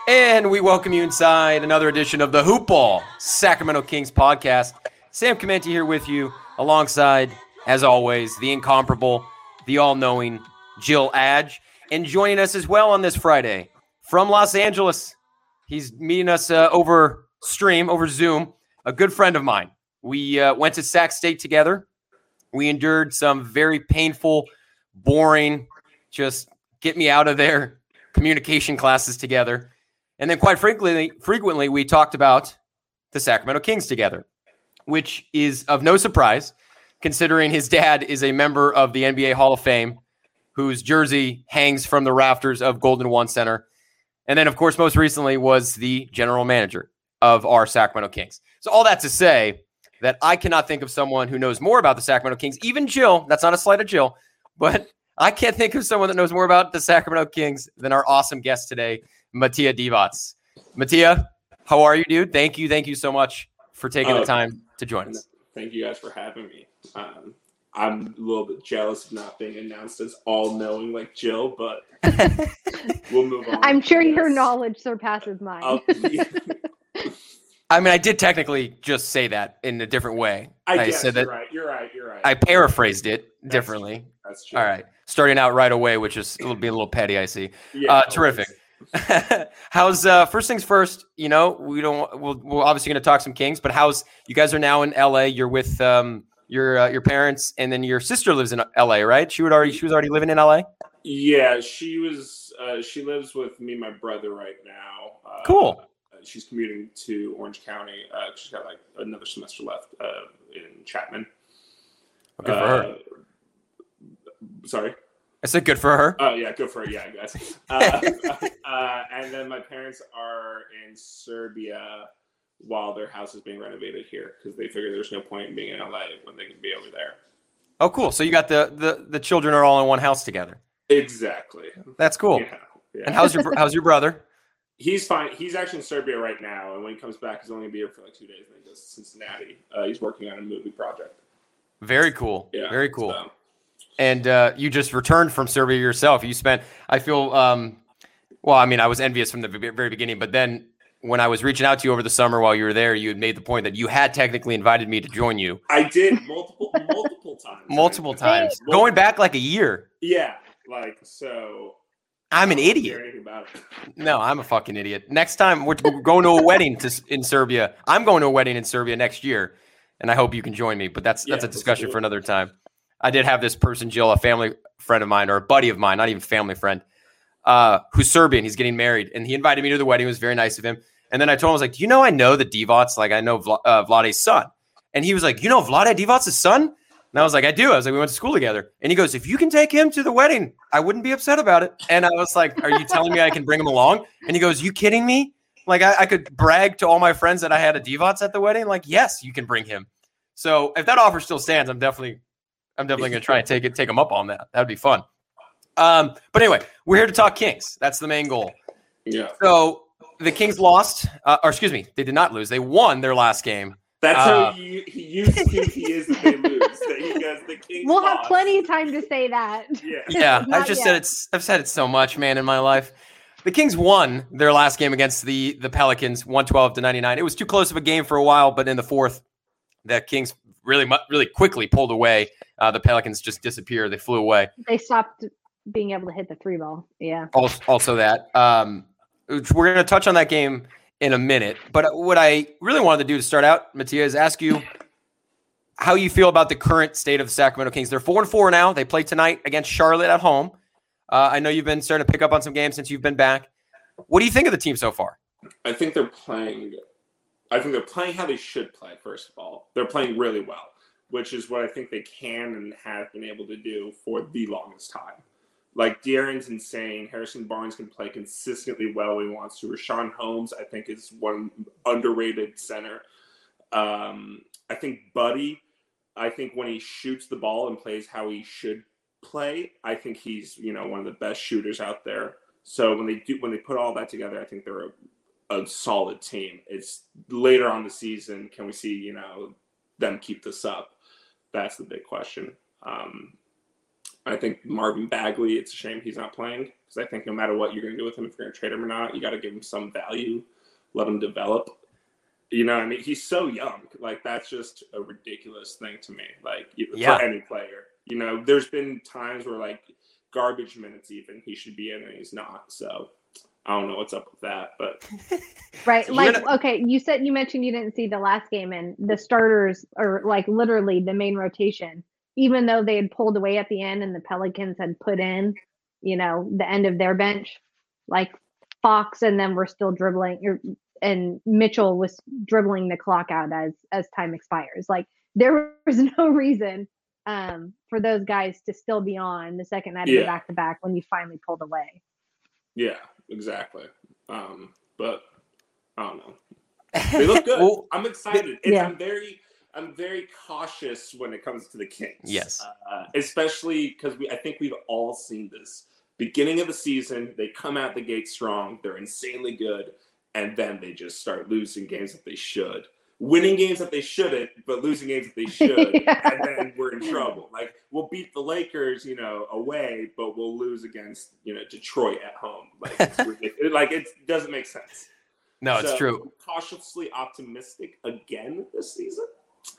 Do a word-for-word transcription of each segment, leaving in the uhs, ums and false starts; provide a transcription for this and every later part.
And we welcome you inside another edition of the Hoop Ball Sacramento Kings podcast. Sam Commenti here with you, alongside, as always, the incomparable, the all-knowing Jill Adge. And joining us as well on this Friday from Los Angeles, he's meeting us uh, over stream, over Zoom, a good friend of mine. We uh, went to Sac State together. We endured some very painful, boring, just get me out of there communication classes together. And then quite frequently, frequently, we talked about the Sacramento Kings together, which is of no surprise, considering his dad is a member of the N B A Hall of Fame, whose jersey hangs from the rafters of Golden One Center. And then, of course, most recently was the general manager of our Sacramento Kings. So all that to say that I cannot think of someone who knows more about the Sacramento Kings, even Jill, that's not a slight of Jill, but I can't think of someone that knows more about the Sacramento Kings than our awesome guest today, Matija Divac. Matija, how are you, dude? Thank you. Thank you so much for taking uh, the time to join us. Thank you guys for having me. Um, I'm a little bit jealous of not being announced as all-knowing like Jill, but we'll move on. I'm sure your knowledge surpasses mine. Yeah. I mean, I did technically just say that in a different way. I, I guess said you're that. right. You're right. You're right. I paraphrased it That's differently. True. That's true. All right. Starting out right away, which is it'll be a little petty, I see. Yeah, uh, terrific. How's uh, first things first? You know, we don't. We'll, we're obviously going to talk some Kings, but how's you guys are now in L A? You're with um, your uh, your parents, and then your sister lives in L A, right? She would already she was already living in L A. Yeah, she was. Uh, she lives with me and my brother right now. Uh, Cool. She's commuting to Orange County. Uh, she's got like another semester left uh, in Chapman. Good for her. Uh, sorry. I said good for her. Oh, yeah, good for her. Yeah, I guess. Uh, uh, and then my parents are in Serbia while their house is being renovated here because they figure there's no point in being in L A when they can be over there. Oh, cool. So you got the, the, the children are all in one house together. Exactly. That's cool. Yeah, yeah. And how's your how's your brother? He's fine. He's actually in Serbia right now, and when he comes back, he's only going to be here for like two days, and then he goes to Cincinnati. Uh, he's working on a movie project. Very cool. Yeah, Very cool. So. And uh, you just returned from Serbia yourself. You spent, I feel, um, well, I mean, I was envious from the very beginning, but then when I was reaching out to you over the summer while you were there, you had made the point that you had technically invited me to join you. I did multiple, multiple times. Multiple right? times. Multiple. Going back like a year. Yeah, like, so. I'm an idiot. No, I'm a fucking idiot. Next time we're, we're going to a wedding to, in Serbia. I'm going to a wedding in Serbia next year, and I hope you can join me. But that's that's yeah, a discussion for another time. I did have this person, Jill, a family friend of mine, or a buddy of mine, not even family friend, uh, who's Serbian. He's getting married, and he invited me to the wedding. It was very nice of him. And then I told him, I was like, do you know I know the Divac? Like, I know Vla- uh, Vlade's son. And he was like, you know Vlade Divac's son? And I was like, I do. I was like, we went to school together. And he goes, if you can take him to the wedding, I wouldn't be upset about it. And I was like, are you telling me I can bring him along? And he goes, you kidding me? Like, I, I could brag to all my friends that I had a Divac at the wedding. Like, yes, you can bring him. So if that offer still stands, I'm definitely, I'm definitely going to try and take it, take him up on that. That'd be fun. Um, but anyway, we're here to talk Kings. That's the main goal. Yeah. So the Kings lost, uh, or excuse me, they did not lose. They won their last game. That's uh, how he, he used to think he is if they lose. That he goes, the Kings We'll lost. have plenty of time to say that. Yeah. Yeah, I've Not just yet. said it's. I've said it so much, man, in my life. The Kings won their last game against the the Pelicans, one twelve to ninety-nine. It was too close of a game for a while, but in the fourth, the Kings really, mu- really quickly pulled away. Uh, the Pelicans just disappeared. They flew away. They stopped being able to hit the three ball. Yeah. Also, also that. Um, we're going to touch on that game in a minute. But what I really wanted to do to start out, Matija, is ask you how you feel about the current state of the Sacramento Kings. They're four and four now. They play tonight against Charlotte at home. Uh, I know you've been starting to pick up on some games since you've been back. What do you think of the team so far? I think they're playing. I think they're playing how they should play. First of all, they're playing really well, which is what I think they can and have been able to do for the longest time. Like, De'Aaron's insane. Harrison Barnes can play consistently well when he wants to. Rashawn Holmes, I think, is one underrated center. Um, I think Buddy, I think when he shoots the ball and plays how he should play, I think he's, you know, one of the best shooters out there. So when they do, when they put all that together, I think they're a, a solid team. It's later on the season, can we see, you know, them keep this up? That's the big question. Um, I think Marvin Bagley, it's a shame he's not playing because I think no matter what you're going to do with him, if you're going to trade him or not, you got to give him some value, let him develop. You know, I mean, he's so young. Like, that's just a ridiculous thing to me. Like, yeah. for any player, you know, there's been times where like garbage minutes even he should be in and he's not. So I don't know what's up with that, but right. Like, gonna... okay, you said you mentioned you didn't see the last game, and the starters are like literally the main rotation. Even though they had pulled away at the end and the Pelicans had put in, you know, the end of their bench, like Fox and them were still dribbling, and Mitchell was dribbling the clock out as as time expires. Like, there was no reason um, for those guys to still be on the second night yeah. of the back-to-back when you finally pulled away. Yeah, exactly. Um, but I don't know. They look good. well, I'm excited. It's, yeah. I'm very... I'm very cautious when it comes to the Kings. Yes. Uh, especially because we, I think we've all seen this. Beginning of the season, they come out the gate strong. They're insanely good. And then they just start losing games that they should. Winning games that they shouldn't, but losing games that they should. yeah. And then we're in trouble. Like, we'll beat the Lakers, you know, away, but we'll lose against, you know, Detroit at home. Like, it's ridiculous. Like, it doesn't make sense. No, it's so, true. Cautiously optimistic again this season.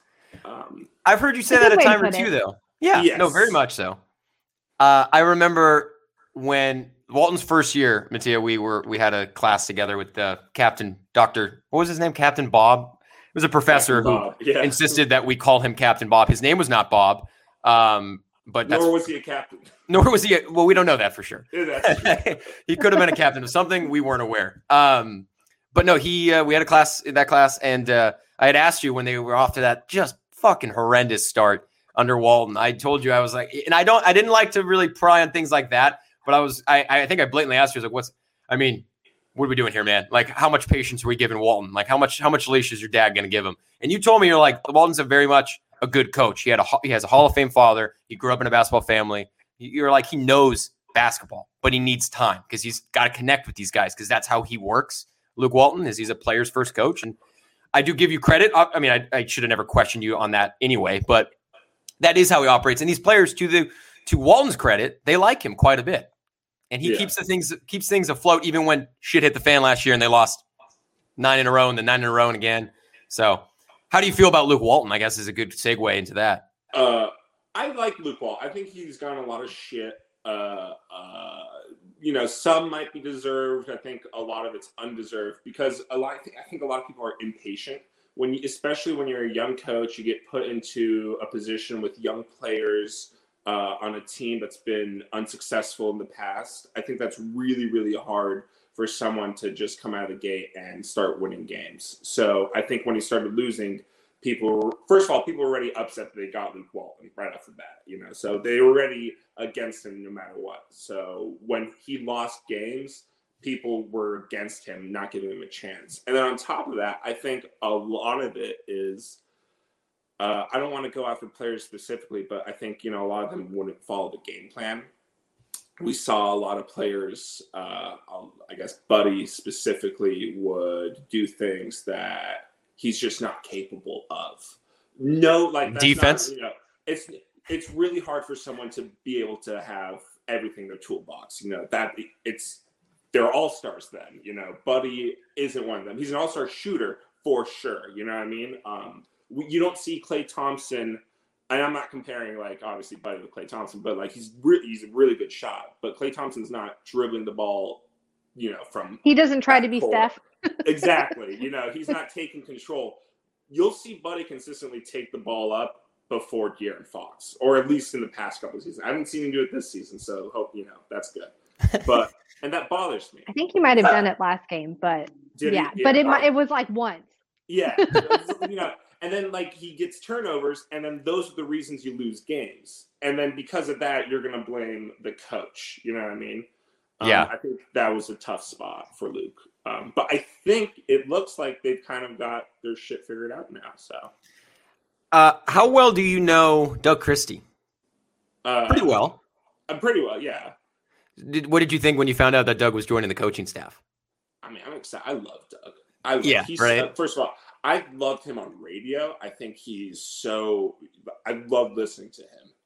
Um, I've heard you say that a time or two, though. Yeah, yes. No, very much so. Uh, I remember when Walton's first year, Mattia, we were we had a class together with uh, Captain Doctor What was his name? Captain Bob. It was a professor who yeah. insisted that we call him Captain Bob. His name was not Bob, um, but that's, nor was he a captain. Nor was he. A, well, we don't know that for sure. Yeah, that's true. He could have been a captain of something we weren't aware. Um, but no, he. Uh, we had a class in that class, and. Uh, I had asked you when they were off to that just fucking horrendous start under Walton. I told you I was like, and I don't, I didn't like to really pry on things like that, but I was, I, I think I blatantly asked you, I was like, what's, I mean, what are we doing here, man? Like, how much patience are we giving Walton? Like, how much, how much leash is your dad going to give him? And you told me you're like, Walton's a very much a good coach. He had a, he has a Hall of Fame father. He grew up in a basketball family. You're like, he knows basketball, but he needs time because he's got to connect with these guys because that's how he works. Luke Walton is he's a player's first coach, and I do give you credit. I mean, I, I should have never questioned you on that anyway, but that is how he operates. And these players, to the to Walton's credit, they like him quite a bit, and he yeah. keeps the things keeps things afloat even when shit hit the fan last year and they lost nine in a row and then nine in a row and again. So, how do you feel about Luke Walton? I guess is a good segue into that. Uh, I like Luke Walton. I think he's gotten a lot of shit. Uh, uh, you know, some might be deserved. I think a lot of it's undeserved because a lot. I think, I think a lot of people are impatient when, you, especially when you're a young coach, you get put into a position with young players uh, on a team that's been unsuccessful in the past. I think that's really, really hard for someone to just come out of the gate and start winning games. So I think when he started losing, people, first of all, people were already upset that they got Luke Walton right off the bat, you know, so they were already against him no matter what. So when he lost games, people were against him, not giving him a chance. And then on top of that, I think a lot of it is, uh, I don't want to go after players specifically, but I think, you know, a lot of them wouldn't follow the game plan. We saw a lot of players, uh, I guess Buddy specifically would do things that he's just not capable of. No, like that's defense. Not, you know, it's it's really hard for someone to be able to have everything in their toolbox. You know that it's they're all stars. Then you know, Buddy isn't one of them. He's an all star shooter for sure. You know what I mean? Um, we, you don't see Klay Thompson. And I'm not comparing, like, obviously, Buddy with Klay Thompson, but, like, he's re- he's a really good shot. But Klay Thompson's not dribbling the ball, you know, from... He doesn't try to be court. Steph. Exactly. You know, he's not taking control. You'll see Buddy consistently take the ball up before De'Aaron Fox, or at least in the past couple of seasons. I haven't seen him do it this season, so hope, you know, that's good. But, and that bothers me. I think he might have uh, done it last game, but, yeah. yeah. But it, um, it was, like, once. Yeah. You know... And then, like, he gets turnovers, and then those are the reasons you lose games. And then because of that, you're going to blame the coach. You know what I mean? Um, yeah. I think that was a tough spot for Luke. Um, but I think it looks like they've kind of got their shit figured out now. So, uh, how well do you know Doug Christie? Uh, pretty well. Uh, pretty well, yeah. Did, what did you think when you found out that Doug was joining the coaching staff? I mean, I'm excited. I love Doug. I love, yeah, he's, right. Uh, first of all, I loved him on radio. I think he's so – I love listening to him.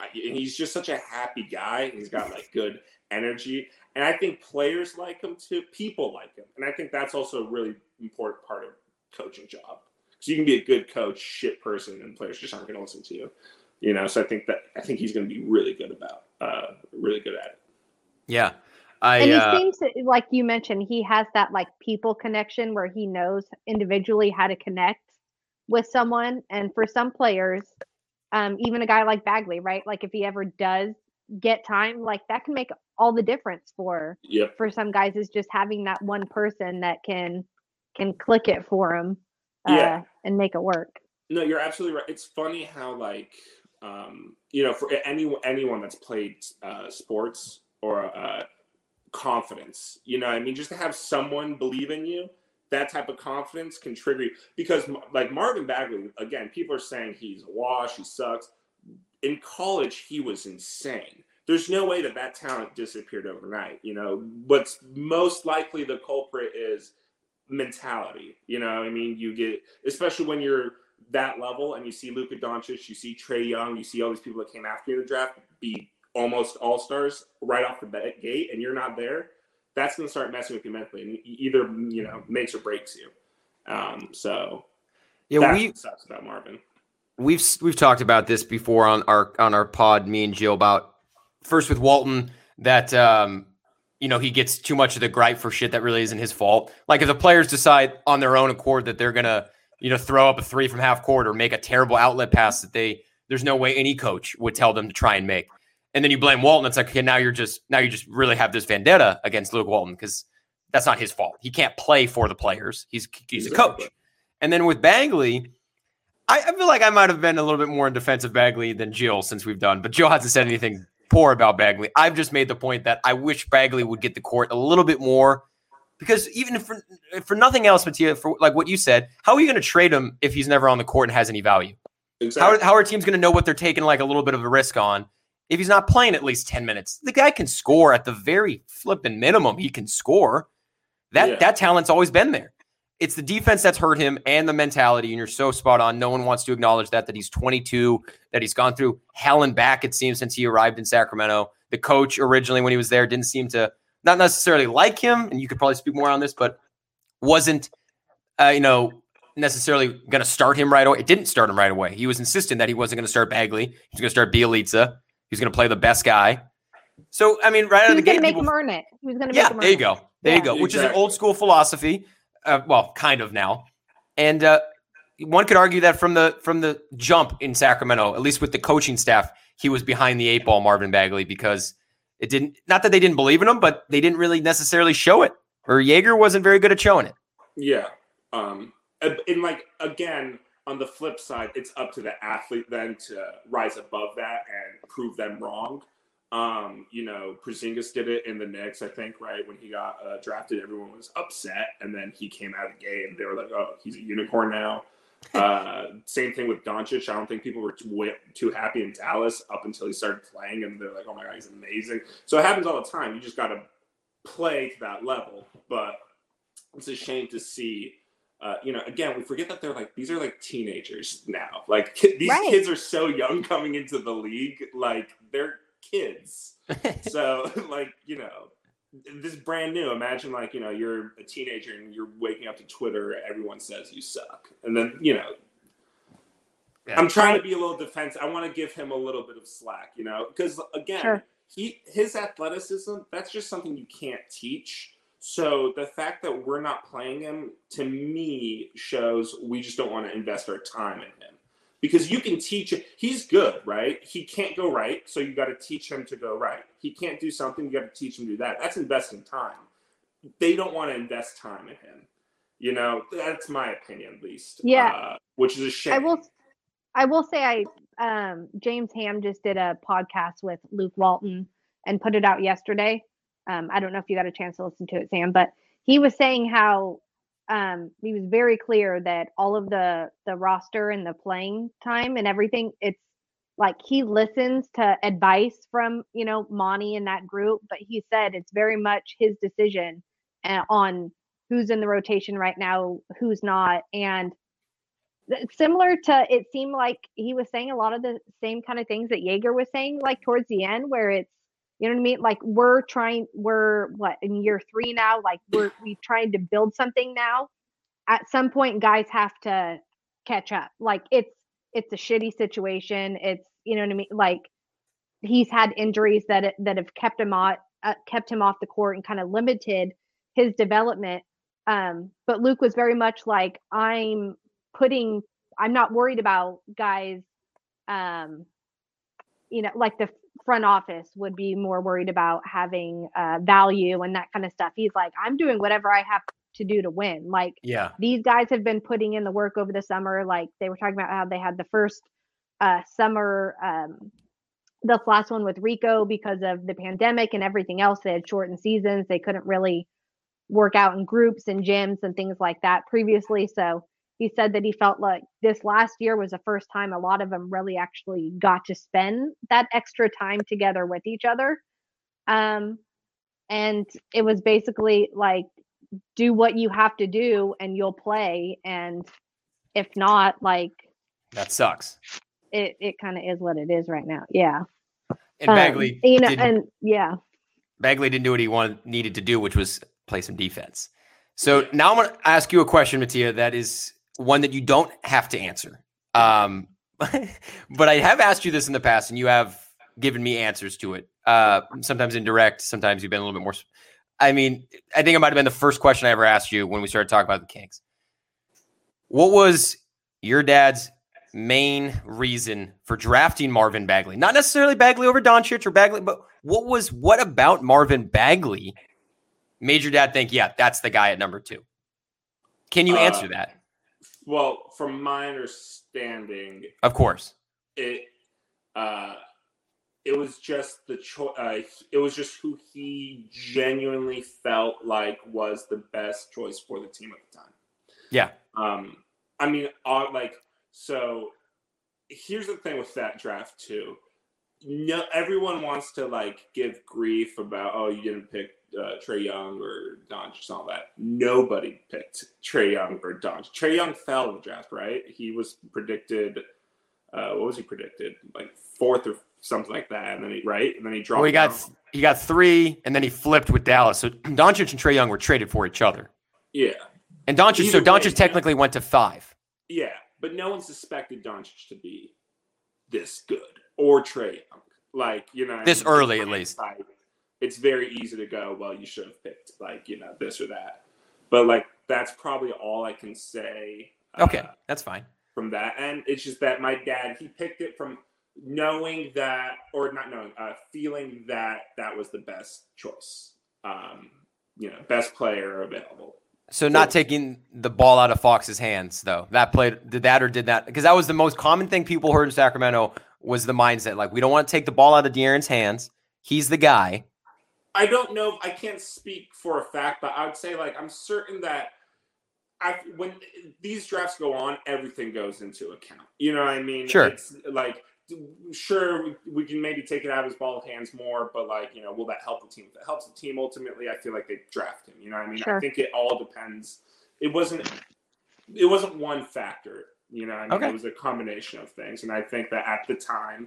and he's just such a happy guy. He's got like good energy. And I think players like him too. People like him. And I think that's also a really important part of coaching job. So you can be a good coach, shit person, and players just aren't going to listen to you. You know, so I think that I think he's going to be really good about, uh, really good at it. Yeah. I, and he uh, seems to, like you mentioned, he has that like people connection where he knows individually how to connect with someone. And for some players, um, even a guy like Bagley, right? Like if he ever does get time, like that can make all the difference for yep. for some guys, is just having that one person that can can click it for him, uh, yeah. and make it work. No, you're absolutely right. It's funny how like um, you know, for any anyone that's played uh, sports or uh, confidence, you know, I mean, just to have someone believe in you, that type of confidence can trigger you. Because like Marvin Bagley, again, people are saying he's a wash, he sucks. In college, he was insane. There's no way that that talent disappeared overnight. You know, what's most likely the culprit is mentality. You know, I mean, you get, especially when you're that level and you see Luka Doncic, you see Trae Young, you see all these people that came after you in the draft be almost all-stars right off the gate, and you're not there, that's going to start messing with you mentally, and either, you know, makes or breaks you. Um, so yeah, that's we, what sucks about Marvin. We've we've talked about this before on our on our pod, me and Jill, about first with Walton that um, you know, he gets too much of the gripe for shit that really isn't his fault. Like if the players decide on their own accord that they're gonna, you know, throw up a three from half court or make a terrible outlet pass that they there's no way any coach would tell them to try and make, and then you blame Walton, it's like, okay, now you're just now you just really have this vendetta against Luke Walton because that's not his fault. He can't play for the players. He's he's a coach. And then with Bagley, I, I feel like I might have been a little bit more in defense of Bagley than Jill since we've done, but Jill hasn't said anything poor about Bagley. I've just made the point that I wish Bagley would get the court a little bit more, because even if for, for nothing else, Mattia, for like what you said, how are you going to trade him if he's never on the court and has any value? Exactly. How, how are teams going to know what they're taking like a little bit of a risk on if he's not playing at least ten minutes? The guy can score at the very flipping minimum. He can score. That yeah. that talent's always been there. It's the defense that's hurt him and the mentality, and you're so spot on. No one wants to acknowledge that, that he's twenty-two, that he's gone through hell and back, it seems, since he arrived in Sacramento. The coach originally when he was there didn't seem to not necessarily like him, and you could probably speak more on this, but wasn't, uh, you know, necessarily going to start him right away. It didn't start him right away. He was insistent that he wasn't going to start Bagley. He was going to start Bielitsa. He was going to play the best guy. So, I mean, right out of the gate. He was going to make people, him earn it. He was going to yeah, make him earn there you it. go. There yeah. you go, which exactly. is an old school philosophy. Uh, well, kind of now. And uh, one could argue that from the from the jump in Sacramento, at least with the coaching staff, he was behind the eight ball, Marvin Bagley, because it didn't, not that they didn't believe in him, but they didn't really necessarily show it. Or Jaeger wasn't very good at showing it. Yeah. Um, and, and like, again, on the flip side, it's up to the athlete then to rise above that and prove them wrong. Um, you know, Porzingis did it in the Knicks, I think, right? When he got uh, drafted, everyone was upset. And then he came out of the game. They were like, oh, he's a unicorn now. Uh, same thing with Doncic. I don't think people were too, too happy in Dallas up until he started playing. And they're like, oh, my God, he's amazing. So it happens all the time. You just got to play to that level. But it's a shame to see. Uh, you know, again, we forget that they're like, these are like teenagers now. Like, ki- these right. kids are so young coming into the league. Like, they're kids. So, like, you know, this is brand new. Imagine, like, you know, you're a teenager and you're waking up to Twitter, everyone says you suck. And then, you know, yeah. I'm trying to be a little defensive. I want to give him a little bit of slack, you know, because, again, sure. he his athleticism, that's just something you can't teach. So the fact that we're not playing him, to me, shows we just don't want to invest our time in him. Because you can teach it. He's good, right? He can't go right, so you got to teach him to go right. He can't do something, you got to teach him to do that. That's investing time. They don't want to invest time in him. You know, that's my opinion, at least. Yeah. Uh, which is a shame. I will, I will say, I um, James Ham just did a podcast with Luke Walton and put it out yesterday. Um, I don't know if you got a chance to listen to it, Sam, but he was saying how um, he was very clear that all of the the roster and the playing time and everything, it's like he listens to advice from, you know, Monty and that group, but he said it's very much his decision uh, on who's in the rotation right now, who's not. And Similar to, it seemed like he was saying a lot of the same kind of things that Jaeger was saying, like towards the end, where it's, you know what I mean? Like we're trying, we're what, in year three now, like we're, we trying to build something now. At some point, guys have to catch up. Like it's, it's a shitty situation. It's, you know what I mean? Like he's had injuries that, that have kept him on, uh, kept him off the court and kind of limited his development. Um, but Luke was very much like, I'm, putting I'm not worried about guys, um, you know, like the front office would be more worried about having uh, value and that kind of stuff. He's like, I'm doing whatever I have to do to win. Like, yeah, these guys have been putting in the work over the summer. Like they were talking about how they had the first uh, summer, um, the last one with Rico because of the pandemic and everything else. They had shortened seasons. They couldn't really work out in groups and gyms and things like that previously. So he said that he felt like this last year was the first time a lot of them really actually got to spend that extra time together with each other. Um, and it was basically like, do what you have to do and you'll play. And if not, like, that sucks. It, it kind of is what it is right now. Yeah. And Bagley, um, you know, and yeah, Bagley didn't do what he wanted, needed to do, which was play some defense. So now I'm going to ask you a question, Mattia, that is one that you don't have to answer. Um, but I have asked you this in the past, and you have given me answers to it. Uh, sometimes indirect, sometimes you've been a little bit more. I mean, I think it might have been the first question I ever asked you when we started talking about the Kings. What was your dad's main reason for drafting Marvin Bagley? Not necessarily Bagley over Doncic or Bagley, but what was what about Marvin Bagley made your dad think, yeah, that's the guy at number two? Can you answer uh, that? Well, from my understanding, of course, it uh, it was just the choice. Uh, it was just who he genuinely felt like was the best choice for the team at the time. Yeah. Um. I mean, uh, like, so. Here's the thing with that draft too. No, everyone wants to like give grief about, oh, you didn't pick uh, Trae Young or Doncic and all that. Nobody picked Trae Young or Doncic. Trae Young fell in the draft, right? He was predicted. Uh, what was he predicted? Like fourth or something like that, and then he right, and then he dropped. Well, he got down. he got three, and then he flipped with Dallas. So Doncic and Trae Young were traded for each other. Yeah, and Doncic. Either so Doncic way, technically yeah. went to five. Yeah, but no one suspected Doncic to be this good or Trae Young. Like, you know, this early at least. Like, it's very easy to go, well, you should have picked like, you know, this or that. But like, that's probably all I can say. Okay, uh, that's fine. From that. And it's just that my dad, he picked it from knowing that, or not knowing, uh, feeling that that was the best choice. Um, you know, best player available. So not taking the ball out of Fox's hands, though. That played, did that or did that? Because that was the most common thing people heard in Sacramento was the mindset. Like, we don't want to take the ball out of De'Aaron's hands. He's the guy. I don't know. I can't speak for a fact, but I would say, like, I'm certain that I, when these drafts go on, everything goes into account. You know what I mean? Sure. It's like, sure, we, we can maybe take it out of his ball hands more, but, like, you know, will that help the team? If it helps the team, ultimately, I feel like they draft him. You know what I mean? Sure. I think it all depends. It wasn't, it wasn't one factor. You know what I mean? Okay. It was a combination of things. And I think that at the time,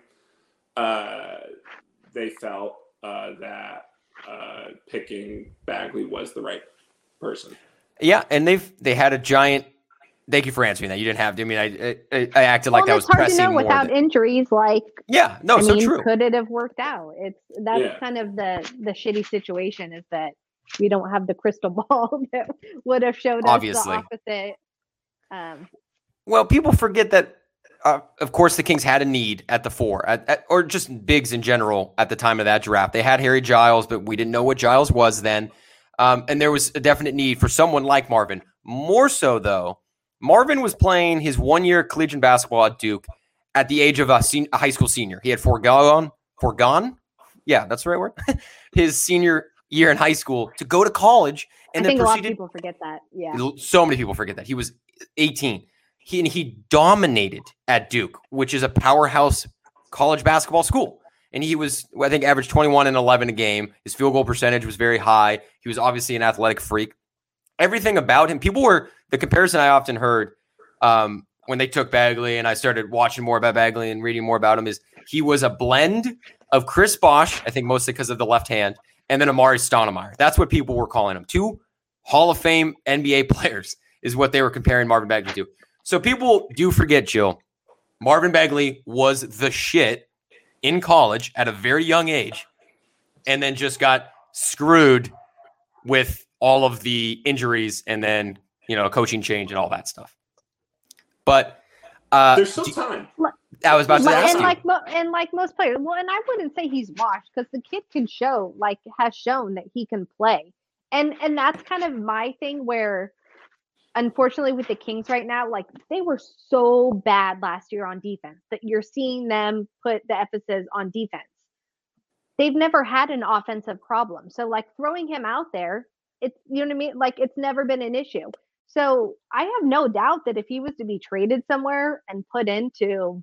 uh, they felt uh, that uh, picking Bagley was the right person. Yeah, and they've they had a giant. Thank you for answering that. You didn't have to. I mean, I I, I acted like well, that was hard pressing to know more without than, injuries. Like, yeah, no, I so mean, true. Could it have worked out? It's that's Yeah. kind of the the shitty situation is that we don't have the crystal ball that would have showed us Obviously. the opposite. Um, Well, people forget that. Uh, of course, the Kings had a need at the four, at, at, or just bigs in general at the time of that draft. They had Harry Giles, but we didn't know what Giles was then. Um, and there was a definite need for someone like Marvin. More so, though, Marvin was playing his one-year collegiate basketball at Duke at the age of a, sen- a high school senior. He had foregone, foregone, yeah, that's the right word, his senior year in high school to go to college. And I then think proceeded, a lot of people forget that. Yeah, so many people forget that. He was eighteen. He and he dominated at Duke, which is a powerhouse college basketball school. And he was, I think, averaged twenty-one and eleven a game. His field goal percentage was very high. He was obviously an athletic freak. Everything about him, people were, the comparison I often heard, um, when they took Bagley and I started watching more about Bagley and reading more about him is he was a blend of Chris Bosh, I think mostly because of the left hand, and then Amari Stoudemire. That's what people were calling him. Two Hall of Fame N B A players is what they were comparing Marvin Bagley to. So people do forget, Jill, Marvin Bagley was the shit in college at a very young age and then just got screwed with all of the injuries and then, you know, coaching change and all that stuff. But uh, there's still time. I was about to ask and you. like and like most players, well, and I wouldn't say he's washed because the kid can show, like, has shown that he can play, and and that's kind of my thing. Where, unfortunately, with the Kings right now, like they were so bad last year on defense that you're seeing them put the emphasis on defense. They've never had an offensive problem, so like throwing him out there, it's you know what I mean. Like it's never been an issue. So I have no doubt that if he was to be traded somewhere and put into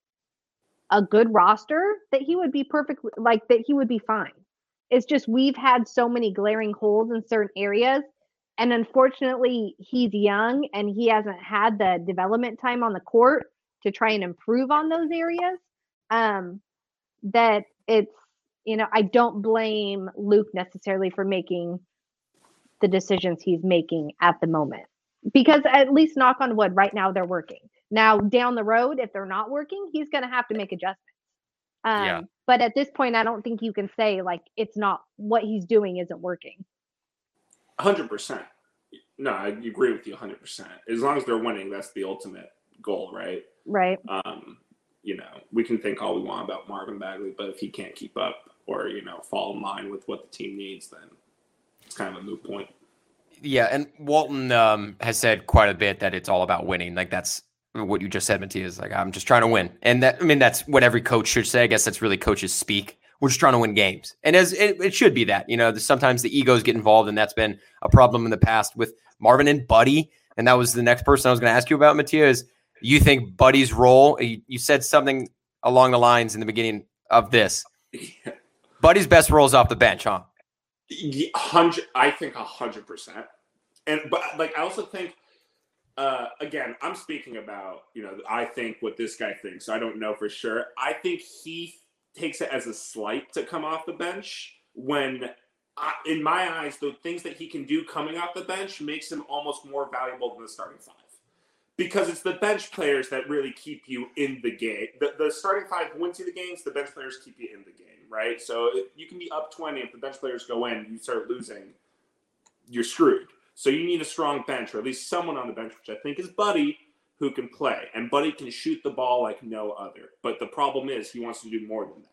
a good roster, that he would be perfectly like that he would be fine. It's just we've had so many glaring holes in certain areas. And unfortunately, he's young and he hasn't had the development time on the court to try and improve on those areas. Um, that it's, you know, I don't blame Luke necessarily for making the decisions he's making at the moment. Because at least, knock on wood, right now they're working. Now, down the road, if they're not working, he's going to have to make adjustments. Um, yeah. But at this point, I don't think you can say, like, it's not what he's doing isn't working. one hundred percent. No, I agree with you one hundred percent. As long as they're winning, that's the ultimate goal, right? Right. Um, you know, we can think all we want about Marvin Bagley, but if he can't keep up or, you know, fall in line with what the team needs, then it's kind of a moot point. Yeah, and Walton um, has said quite a bit that it's all about winning. Like that's what you just said, Matthias. Like I'm just trying to win, and that I mean that's what every coach should say. I guess that's really coaches speak. We're just trying to win games, and as it, it should be that. You know, sometimes the egos get involved, and that's been a problem in the past with Marvin and Buddy. And that was the next person I was going to ask you about, Matthias. You think Buddy's role? You, you said something along the lines in the beginning of this. Yeah. Buddy's best role is off the bench, huh? Yeah, hundred. I think a hundred percent. And but like I also think, uh, again, I'm speaking about you know I think what this guy thinks. So I don't know for sure. I think he takes it as a slight to come off the bench when, uh, in my eyes, the things that he can do coming off the bench makes him almost more valuable than the starting five. Because it's the bench players that really keep you in the game. The, the starting five wins you the games. The bench players keep you in the game, right? So if you can be up twenty. If the bench players go in, you start losing, you're screwed. So you need a strong bench, or at least someone on the bench, which I think is Buddy, who can play. And Buddy can shoot the ball like no other. But the problem is he wants to do more than that.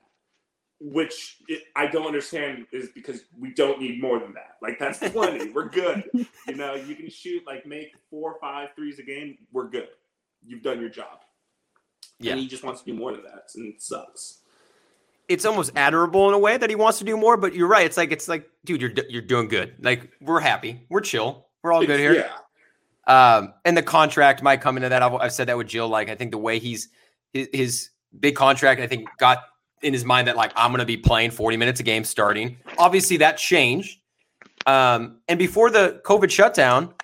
Which it, I don't understand is because we don't need more than that. Like, that's plenty. We're good. You know, you can shoot, like, make four or five threes a game. We're good. You've done your job. Yeah. And he just wants to do more than that, and it sucks. It's almost admirable in a way that he wants to do more, but you're right. It's like, it's like, dude, you're you're doing good. Like, we're happy. We're chill. We're all good here. Yeah. Um, and the contract might come into that. I've, I've said that with Jill. Like, I think the way he's his, his big contract, I think, got in his mind that, like, I'm going to be playing forty minutes a game starting. Obviously, that changed. Um, and before the COVID shutdown,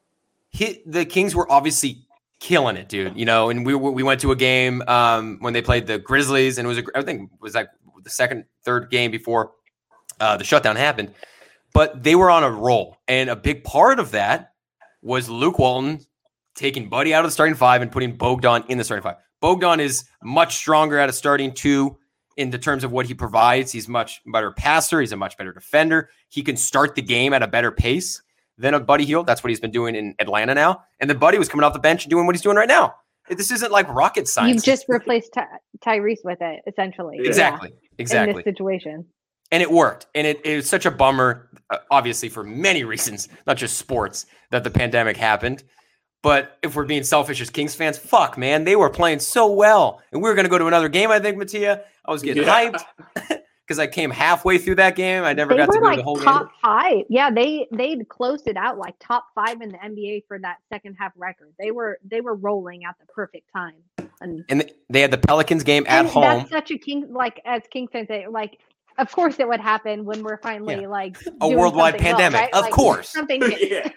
he, the Kings were obviously killing it, dude. You know, and we we went to a game um, when they played the Grizzlies, and it was a, I think it was like the second, third game before uh, the shutdown happened. But they were on a roll, and a big part of that was Luke Walton taking Buddy out of the starting five and putting Bogdan in the starting five. Bogdan is much stronger at a starting two in the terms of what he provides. He's much better passer. He's a much better defender. He can start the game at a better pace than a Buddy Hield. That's what he's been doing in Atlanta now. And then Buddy was coming off the bench and doing what he's doing right now. This isn't like rocket science. You've just replaced Ty- Tyrese with it, essentially. Exactly. Yeah. Exactly. In this situation. And it worked. And it, it was such a bummer, uh, obviously, for many reasons, not just sports, that the pandemic happened. But if we're being selfish as Kings fans, fuck, man, they were playing so well. And we were going to go to another game, I think, Mattia. I was getting yeah. hyped because I came halfway through that game. I never they got to go like the whole top game. five. Yeah, they they closed it out like top five in the N B A for that second half record. They were they were rolling at the perfect time. And, and they had the Pelicans game at home. That's such a King, like as King fans, they, like of course it would happen when we're finally yeah. like a worldwide pandemic. Well, right? Of like, course. Something yeah.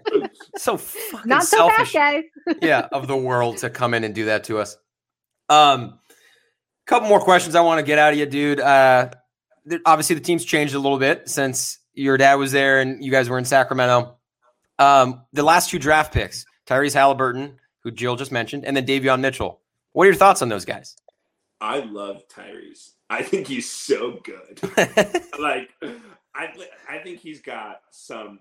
So fucking not so selfish, fast, guys. yeah, of the world to come in and do that to us. Um, couple more questions I want to get out of you, dude. Uh, th- obviously the team's changed a little bit since your dad was there and you guys were in Sacramento. Um, the last two draft picks, Tyrese Halliburton, who Jill just mentioned, and then Davion Mitchell. What are your thoughts on those guys? I love Tyrese. I think he's so good. like, I I think he's got some.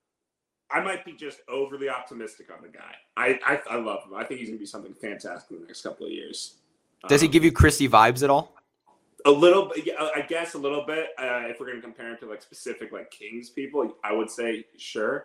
I might be just overly optimistic on the guy. I I, I love him. I think he's going to be something fantastic in the next couple of years. Does um, he give you Christie vibes at all? A little bit, yeah, I guess a little bit. Uh, if we're going to compare him to like specific like Kings people, I would say sure.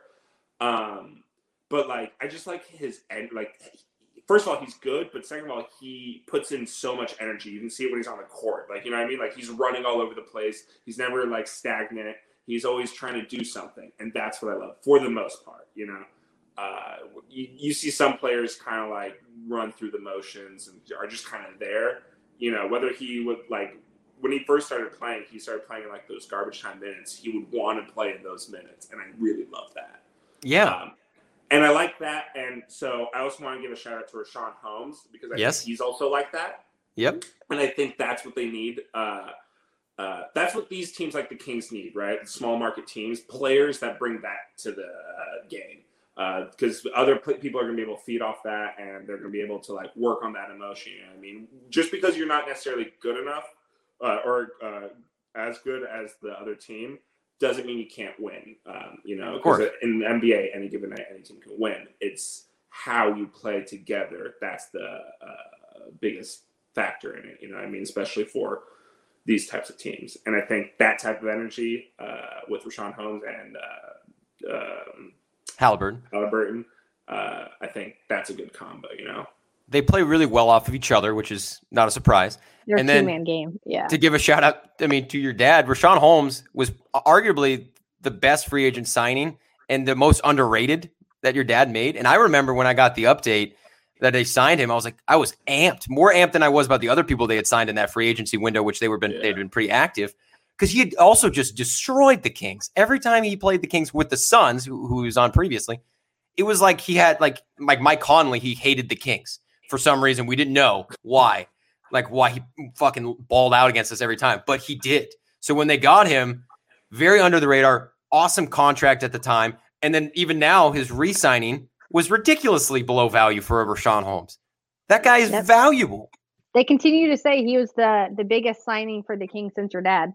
Um, but like, I just like his end. Like, first of all, he's good, but second of all, he puts in so much energy. You can see it when he's on the court. Like, you know what I mean? Like, he's running all over the place. He's never like stagnant. He's always trying to do something, and that's what I love for the most part. You know, uh, you, you see some players kind of like run through the motions and are just kind of there. You know, whether he would like when he first started playing, he started playing in like those garbage time minutes. He would want to play in those minutes, and I really love that. Yeah. Um, and I like that. And so I also want to give a shout out to Richaun Holmes because I yes. think he's also like that. Yep. And I think that's what they need. Uh, uh, that's what these teams like the Kings need, right? Small market teams, players that bring that to the uh, game. Because uh, other p- people are going to be able to feed off that, and they're going to be able to like work on that emotion. You know what I mean, just because you're not necessarily good enough uh, or uh, as good as the other team doesn't mean you can't win. Um, you know, because in the N B A, any given night, any team can win. It's how you play together. That's the uh, biggest factor in it. You know what I mean? Especially for these types of teams. And I think that type of energy uh, with Richaun Holmes and uh, um, Halliburton, Halliburton uh, I think that's a good combo, you know? They play really well off of each other, which is not a surprise. They're and a then two-man game, yeah. To give a shout out, I mean, to your dad, Richaun Holmes was arguably the best free agent signing and the most underrated that your dad made. And I remember when I got the update that they signed him, I was like, I was amped, more amped than I was about the other people they had signed in that free agency window, which they were been yeah. they'd been pretty active. Because he had also just destroyed the Kings. Every time he played the Kings with the Suns, who, who he was on previously, it was like he had like like Mike Conley, he hated the Kings for some reason. We didn't know why. Like why he fucking balled out against us every time. But he did. So when they got him, very under the radar, awesome contract at the time. And then even now, his re-signing was ridiculously below value for a Richaun Holmes. That guy is yep. valuable. They continue to say he was the, the biggest signing for the Kings since your dad.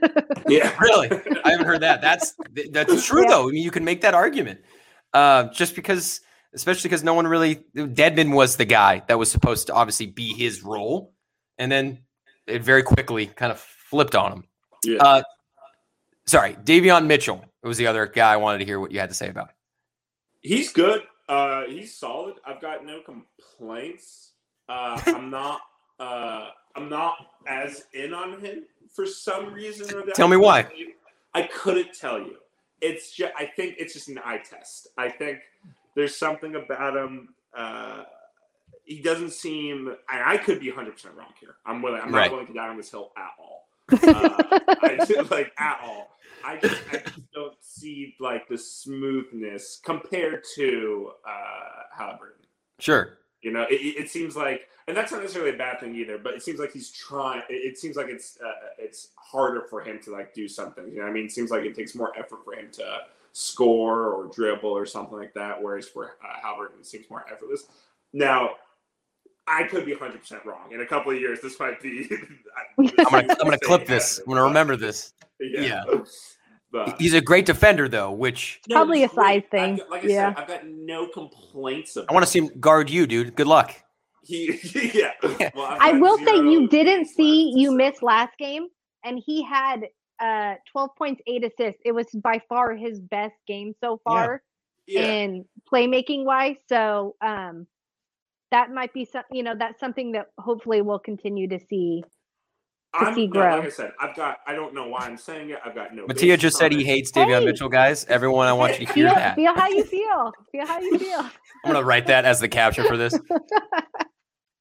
Yeah, really? I haven't heard that. That's that's true, yeah. though. I mean, you can make that argument. Uh, just because, especially because no one really – Dedmon was the guy that was supposed to obviously be his role. And then it very quickly kind of flipped on him. Yeah. Uh, sorry, Davion Mitchell was the other guy I wanted to hear what you had to say about. He's good. Uh, he's solid. I've got no complaints. Uh, I'm not uh, I'm not as in on him for some reason or that. Tell me why. I couldn't tell you. It's just, I think it's just an eye test. I think there's something about him. Uh, he doesn't seem. I, I could be one hundred percent wrong here. I'm willing. I'm not right. willing to die on this hill at all. Uh, I, like at all. I just, I just don't see like the smoothness compared to uh, Halliburton. Sure. You know, it, it seems like, and that's not necessarily a bad thing either. But it seems like he's trying. It, it seems like it's uh, it's harder for him to like do something. You know, what I mean, it seems like it takes more effort for him to score or dribble or something like that. Whereas for uh, Halliburton, it seems more effortless. Now, I could be one hundred percent wrong. In a couple of years, this might be. I'm gonna I'm gonna clip this. I'm gonna remember this. Yeah. yeah. But, he's a great defender, though, which no, probably a size thing. Got, like I yeah. said, I've got no complaints about. I want to see him guard you, dude. Good luck. He, yeah. Well, I will say you didn't see you missed last game, and he had uh, twelve points, eight assists. It was by far his best game so far yeah. Yeah. in playmaking wise. So um, that might be some, you know, that's something that hopefully we'll continue to see. To I'm, see no, grow. like I said, I've got. I don't know why I'm saying it. I've got no. Mattia just said he hates Davion hey. Mitchell, guys. Everyone, I want you to hear feel, that. Feel how you feel. Feel how you feel. I'm gonna write that as the caption for this.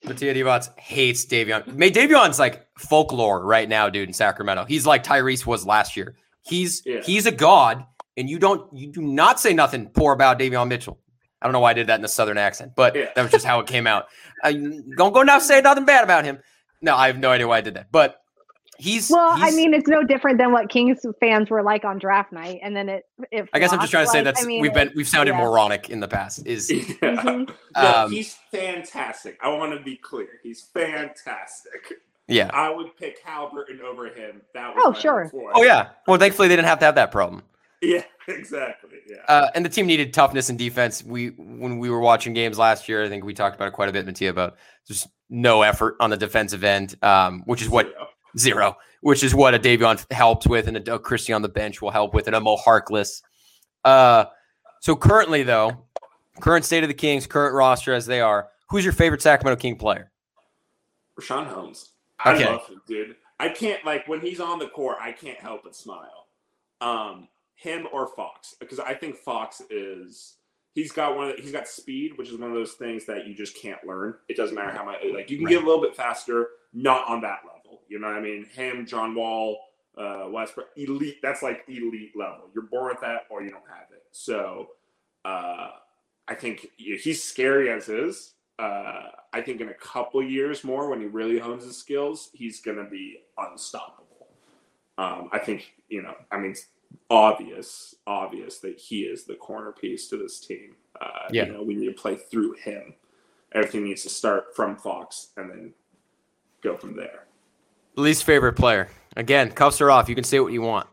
Mattia Divac hates Davion. May Davion's like folklore right now, dude, in Sacramento. He's like Tyrese was last year. He's yeah. he's a god, and you don't you do not say nothing poor about Davion Mitchell. I don't know why I did that in a Southern accent, but yeah. that was just how it came out. Uh, don't go now say nothing bad about him. No, I have no idea why I did that, but he's well. He's, I mean, it's no different than what Kings fans were like on draft night, and then it. it I guess I'm just trying to say like, that's I mean, we've been we've sounded yeah. moronic in the past. Is yeah. Mm-hmm. no, um, he's fantastic. I want to be clear. He's fantastic. Yeah, I would pick Haliburton over him. That was oh my sure. before. Oh yeah. Well, thankfully they didn't have to have that problem. Yeah, exactly. Yeah. Uh, and the team needed toughness and defense. We when we were watching games last year, I think we talked about it quite a bit, Mattia, about just no effort on the defensive end, um, which is what zero. zero, which is what a Davion helps with, and a Doug Christie on the bench will help with, and a Mo Harkless. Uh, so currently, though, current state of the Kings, current roster as they are, who's your favorite Sacramento King player? Richaun Holmes. I okay. love him, dude. I can't like when he's on the court, I can't help but smile. Um, him or Fox, because I think Fox is he's got one. Of the, he's got speed, which is one of those things that you just can't learn. It doesn't matter how much like you can right. get a little bit faster, not on that level. You know what I mean? Him, John Wall, uh, Westbrook, elite. That's like elite level. You're born with that, or you don't have it. So, uh, I think he's scary as is. Uh, I think in a couple years more, when he really hones his skills, he's going to be unstoppable. Um, I think, you know, I mean, it's obvious, obvious that he is the corner piece to this team. Uh, yeah. You know, we need to play through him. Everything needs to start from Fox and then go from there. Least favorite player. Again, cuffs are off. You can say what you want.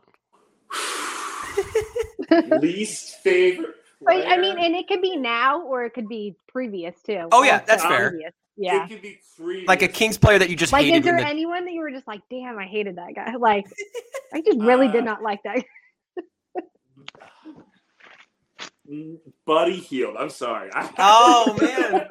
Least favorite. But, I mean, and it could be now or it could be previous too. Oh yeah, that's fair. Previous. Yeah, it could be previous. Like a Kings player that you just like. hated. Is there the... anyone that you were just like, damn, I hated that guy? Like, I just really uh, did not like that. Buddy Hield. I'm sorry. Oh man.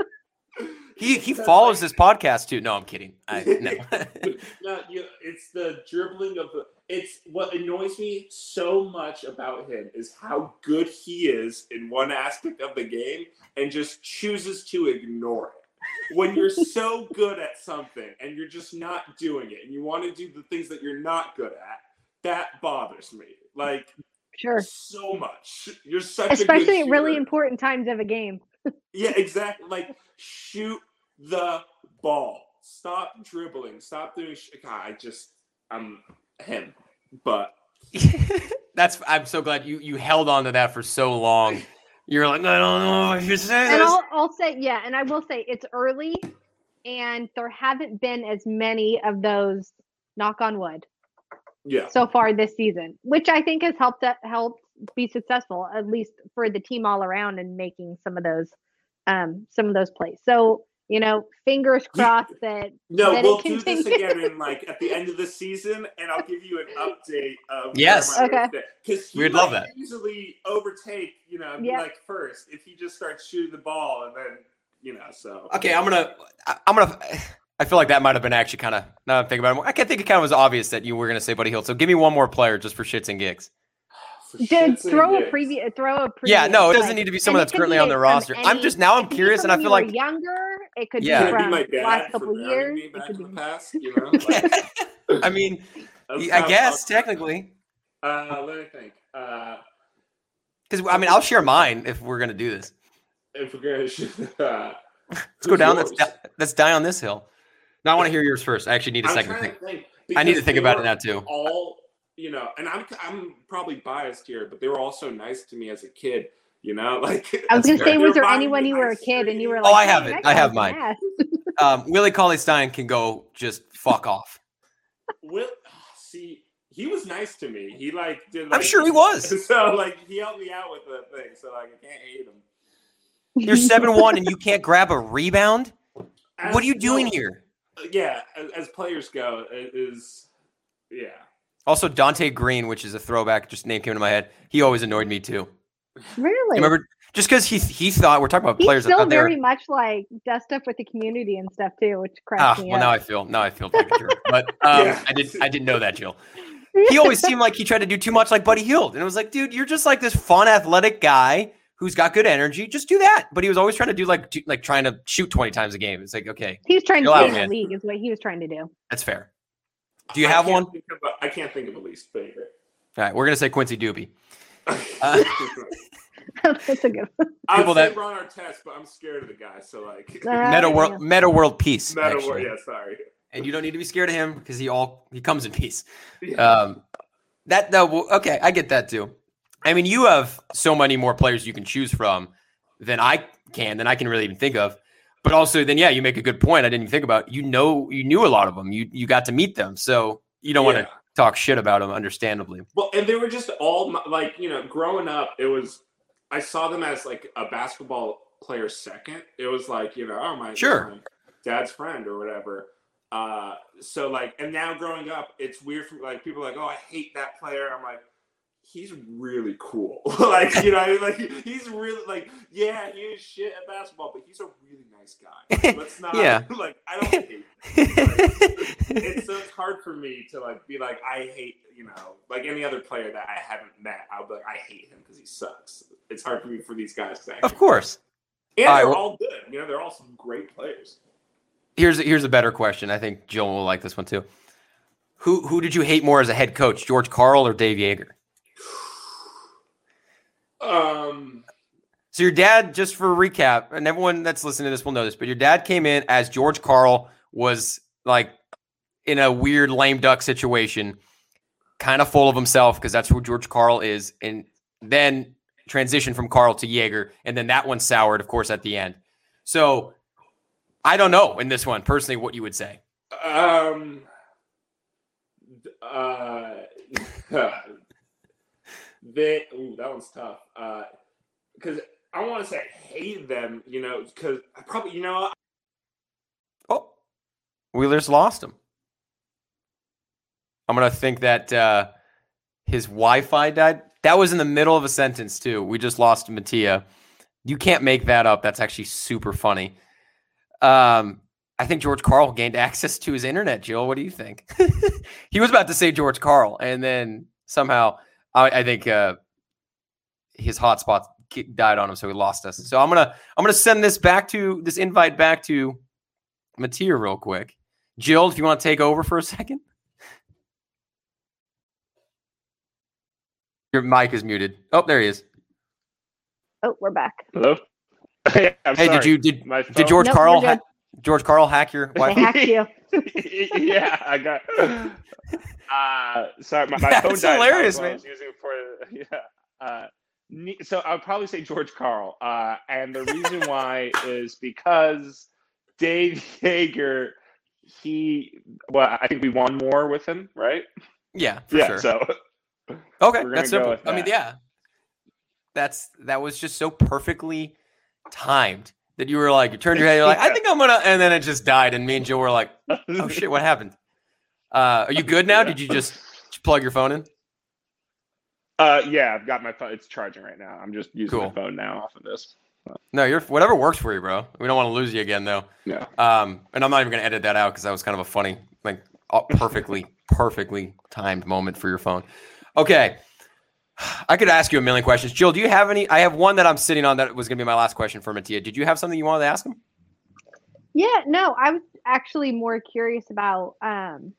He he follows this podcast too. No, I'm kidding. I, no, no, you, it's the dribbling of the. It's what annoys me so much about him is how good he is in one aspect of the game and just chooses to ignore it. When you're so good at something and you're just not doing it, and you want to do the things that you're not good at, that bothers me. Like, sure, so much. You're such especially a good at really shooter. important times of a game. Yeah, exactly. Like, shoot the ball. Stop dribbling. Stop doing sh- God, I just, I'm him. But that's, I'm so glad you, you held on to that for so long. You're like, I don't know if you say this. And I'll, I'll say, yeah, and I will say it's early and there haven't been as many of those, knock on wood, yeah, so far this season, which I think has helped helped be successful, at least for the team all around, and making some of those um some of those plays. So, you know, fingers crossed that no that we'll it do continues. this again in like at the end of the season, and I'll give you an update of yes, okay, because we'd love that. Easily overtake, you know, be yep. like first if he just starts shooting the ball, and then you know. So okay, I'm gonna I'm gonna. I feel like that might have been actually kind of. Now I'm thinking about it more. I can think it kind of was obvious that you were gonna say Buddy Hield. So give me one more player just for shits and gigs. Dude, throw a preview. Throw a preview. Yeah, no, it doesn't like, need to be someone that's currently be on the roster. any, I'm just now. I'm curious, and I feel like younger. It could yeah. be from be the last couple years. Me back it could in be the past, you know. Like, I mean, I guess technically. Uh, let me think. Because uh, I mean, I'll share mine if we're gonna do this. If we're gonna, uh, let's go down. Let's let's die on this hill. No, I want to hear yours first. I actually need a I'm second to think. to think I need to think about it now too. All you know, and I'm I'm probably biased here, but they were all so nice to me as a kid. You know, like I was gonna say, was there anyone you were a kid and you were like, oh, I have it. I have mine. um, Willie Cauley-Stein can go just fuck off. Will see, he was nice to me. He like did. Like, I'm sure he was. So like he helped me out with the thing. So like I can't hate him. You're seven one and you can't grab a rebound. As, what are you doing well, here? Yeah, as, as players go, it is yeah. Also, Dante Green, which is a throwback, just name came into my head. He always annoyed me too. Really? You remember, just because he he thought we're talking about He's players. Still out there. very much like does stuff with the community and stuff too, which cracks ah, me well, up. now I feel now I feel like a jerk. But um, yeah. I did I didn't know that, Jill. He always seemed like he tried to do too much like Buddy Hield, and it was like, dude, you're just like this fun, athletic guy who's got good energy, just do that. But he was always trying to do like do, like trying to shoot twenty times a game. It's like, okay. He was trying to out, win the league is what he was trying to do. That's fair. Do you have one? A, I can't think of a least favorite. All right, we're going to say Quincy Doobie. Uh, That's a good one. I People would say that Ron Artest, but I'm scared of the guy. So like, Uh, Meta World, Meta World Peace. Meta actually. World, yeah, sorry. And you don't need to be scared of him because he all he comes in peace. Yeah. Um, that no, okay, I get that too. I mean, you have so many more players you can choose from than I can, than I can really even think of. But also, then yeah, you make a good point. I didn't even think about. You know, you knew a lot of them. You you got to meet them, so you don't Yeah. want to talk shit about them, understandably. Well, and they were just all like, you know, growing up, it was, I saw them as like a basketball player second. It was like, you know, oh my, Sure. my dad's friend or whatever. Uh, so like, and now growing up, it's weird for like people are like, oh, I hate that player. I'm like, he's really cool. Like, you know, like he's really like, yeah, he is shit at basketball, but he's a really nice guy. Let's not, Yeah. like, I don't hate him. Like, it's so it's hard for me to like be like, I hate, you know, like any other player that I haven't met, I'll be like, I hate him because he sucks. It's hard for me for these guys to Of course. and All they're right, well- all good. You know, they're all some great players. Here's here's a better question. I think Jill will like this one too. Who who did you hate more as a head coach, George Karl or Dave Yeager? Um, So your dad, just for a recap, and everyone that's listening to this will know this, but your dad came in as George Karl was like in a weird lame duck situation, kind of full of himself because that's who George Karl is, and then transitioned from Karl to Yeager, and then that one soured, of course, at the end. So I don't know in this one personally what you would say. um, uh, they. Ooh, that one's tough. Uh, because I want to say I hate them. You know, because I probably, you know, Oh, Wheeler's lost him. I'm gonna think that uh, his Wi-Fi died. That was in the middle of a sentence too. We just lost Mattia. You can't make that up. That's actually super funny. Um, I think George Karl gained access to his internet. Jill, what do you think? He was about to say George Karl, and then somehow I, I think uh, his hotspot died on him, so he lost us. So I'm gonna I'm gonna send this back to this invite back to Mattia real quick. Jill, if you want to take over for a second. Your mic is muted. Oh, there he is. Oh, we're back. Hello. Hey, I'm Hey, sorry. did you did My did phone- George Nope, Karl we're ha- good. George Karl hack your They Wi-Fi? hacked you. Yeah, I got. Uh, sorry, my, my That's phone died. hilarious, That was what I man. was using for yeah. Uh, ne- so I'll probably say George Karl, uh, and the reason why is because Dave Yeager. He well, I think we won more with him, right? Yeah, for yeah. sure. So Okay, We're gonna that's go simple. with I mean, that. yeah, that's that was just so perfectly timed that you were like, you turned your head, you're like, I think I'm gonna, and then it just died, and me and Joe were like, oh shit, what happened? Uh, are you good now? Yeah. Did you just plug your phone in? Uh, yeah, I've got my phone. It's charging right now. I'm just using Cool. my phone now off of this. No, you're whatever works for you, bro. We don't want to lose you again, though. Yeah. Um, and I'm not even gonna edit that out because that was kind of a funny, like, uh, perfectly, perfectly timed moment for your phone. Okay. I could ask you a million questions. Jill, do you have any? I have one that I'm sitting on that was going to be my last question for Mattia. Did you have something you wanted to ask him? Yeah, no, I was actually more curious about um,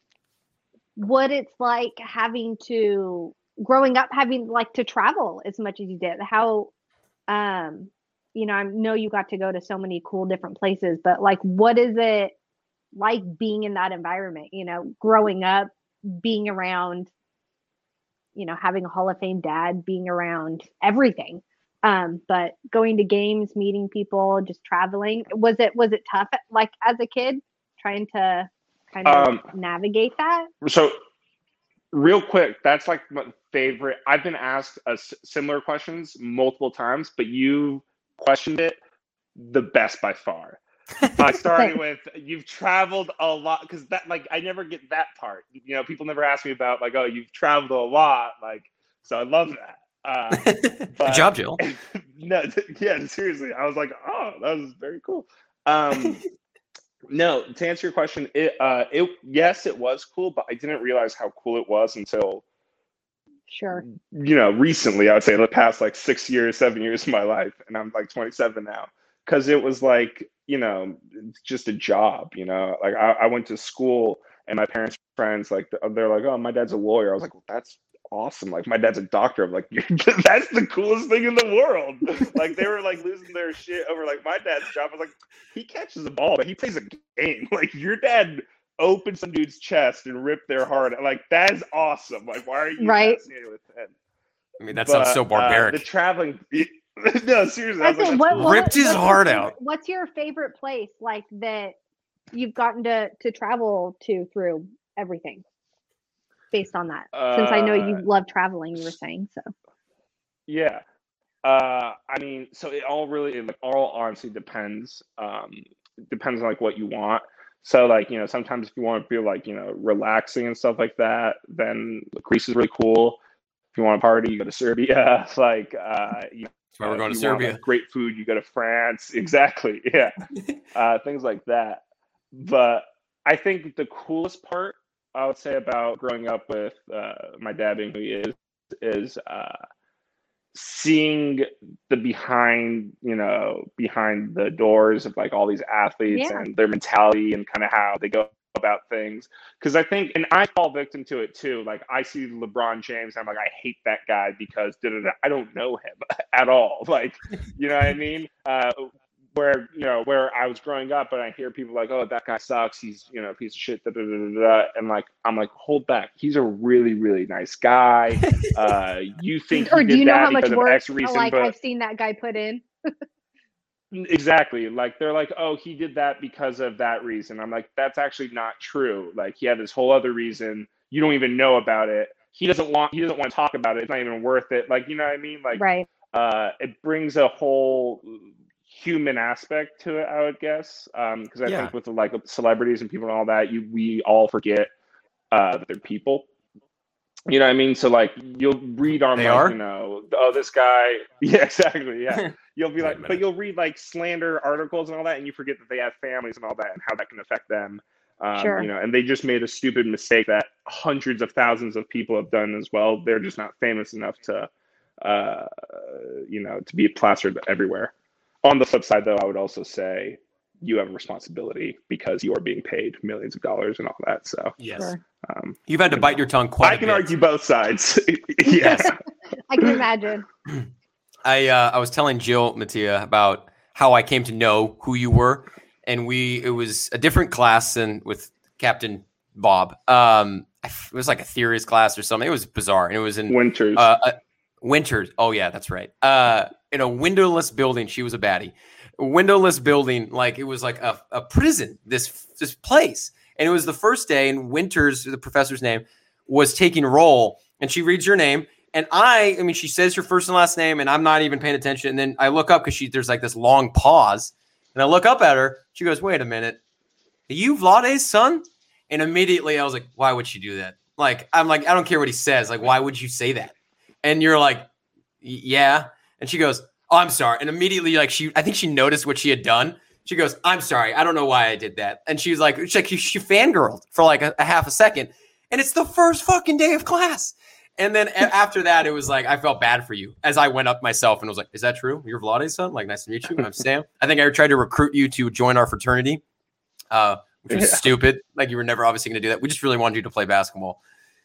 what it's like having to growing up, having like to travel as much as you did. How, um, you know, I know you got to go to so many cool different places, but like, what is it like being in that environment? You know, growing up, being around, you know, having a Hall of Fame dad, being around everything. Um, but going to games, meeting people, just traveling. Was it was it tough like as a kid trying to kind of Um, navigate that? So, real quick, that's like my favorite. I've been asked a s- similar questions multiple times, but you questioned it the best by far. I started with you've traveled a lot because that like I never get that part. You know, people never ask me about like, oh, you've traveled a lot, like so. I love that. Uh, Good but- job, Jill. no, yeah, seriously, I was like, oh, that was very cool. Um, no, to answer your question, it, uh, it, yes, it was cool, but I didn't realize how cool it was until Sure. You know, recently, I would say the past like six years, seven years of my life, and I'm like twenty-seven now, because it was like, you know, just a job. You know, like I, I went to school, and my parents' friends like they're like, oh, my dad's a lawyer. I was like, well, that's awesome. Like my dad's a doctor. I'm like, that's the coolest thing in the world. Like they were like losing their shit over like my dad's job. I was like, he catches a ball, but he plays a game. Like your dad open some dude's chest and rip their heart. Like that is awesome. Like why are you right. fascinated with that? I mean, that but, sounds so barbaric. Uh, the traveling. No, seriously. I was like, what, what, ripped his heart your, out. What's your favorite place like that you've gotten to to travel to through everything? Based on that, uh, since I know you love traveling, you were saying so. Yeah. Uh, I mean, so it all really, like, all honestly depends. Um, depends on like what you want. So like, you know, sometimes if you want to feel like, you know, relaxing and stuff like that, then Greece is really cool. If you want to party, you go to Serbia. Like, uh, you That's why we're going to you Serbia. Want, like, great food, you go to France. Exactly. Yeah. uh, things like that. But I think the coolest part I would say about growing up with uh, my dad being who he is, is uh, seeing the behind, you know, behind the doors of like all these athletes yeah. and their mentality and kind of how they go about things. Because I think, and I fall victim to it too. Like I see LeBron James, and I'm like, I hate that guy because da-da-da. I don't know him at all. Like, you know what I mean? Uh, where, you know, where I was growing up and I hear people like, oh, that guy sucks. He's, you know, a piece of shit. Da, da, da, da, da. And like, I'm like, hold back. He's a really, really nice guy. Uh, you think or he do did you know that how much because work of X reason, like but I've seen that guy put in? Exactly. Like they're like, oh, he did that because of that reason. I'm like, that's actually not true. Like he had this whole other reason. You don't even know about it. He doesn't want, he doesn't want to talk about it. It's not even worth it. Like, you know what I mean? Like, right. uh, it brings a whole human aspect to it, I would guess. Um, because I yeah. think with the, like celebrities and people and all that, you we all forget uh, that they're people. You know what I mean? So like you'll read on they like, are? you know, oh, this guy. Yeah, exactly. Yeah. You'll be like, but you'll read like slander articles and all that, and you forget that they have families and all that and how that can affect them. Um, sure. You know, and they just made a stupid mistake that hundreds of thousands of people have done as well. They're just not famous enough to, uh, you know, to be plastered everywhere. On the flip side, though, I would also say you have a responsibility because you are being paid millions of dollars and all that. So yes, sure. um, you've had to bite your tongue quite. I a can bit. argue both sides. Yes, I can imagine. I uh, I was telling Jill Mattia about how I came to know who you were, and we it was a different class than with Captain Bob. Um, it was like a theories class or something. It was bizarre, and it was in Winters. Uh, uh, Winters. Oh yeah, that's right. Uh, in a windowless building. She was a baddie. A windowless building, like it was like a, a prison. This this place, and it was the first day. And Winters, the professor's name, was taking roll, and she reads your name. And I, I mean, she says your first and last name, and I'm not even paying attention. And then I look up because she there's like this long pause, and I look up at her. She goes, "Wait a minute, are you Vlade's son?" And immediately I was like, "Why would she do that?" Like I'm like, I don't care what he says. Like, why would you say that? And you're like, "Yeah." And she goes, "Oh, I'm sorry." And immediately, like she, I think she noticed what she had done. She goes, "I'm sorry. I don't know why I did that." And she was like, she's like, she fangirled for like a, a half a second. And it's the first fucking day of class. And then after that, it was like, I felt bad for you as I went up myself and was like, "Is that true? You're Vlade's son? Like, nice to meet you. I'm Sam." I think I tried to recruit you to join our fraternity, uh, which was yeah. stupid. Like you were never obviously going to do that. We just really wanted you to play basketball.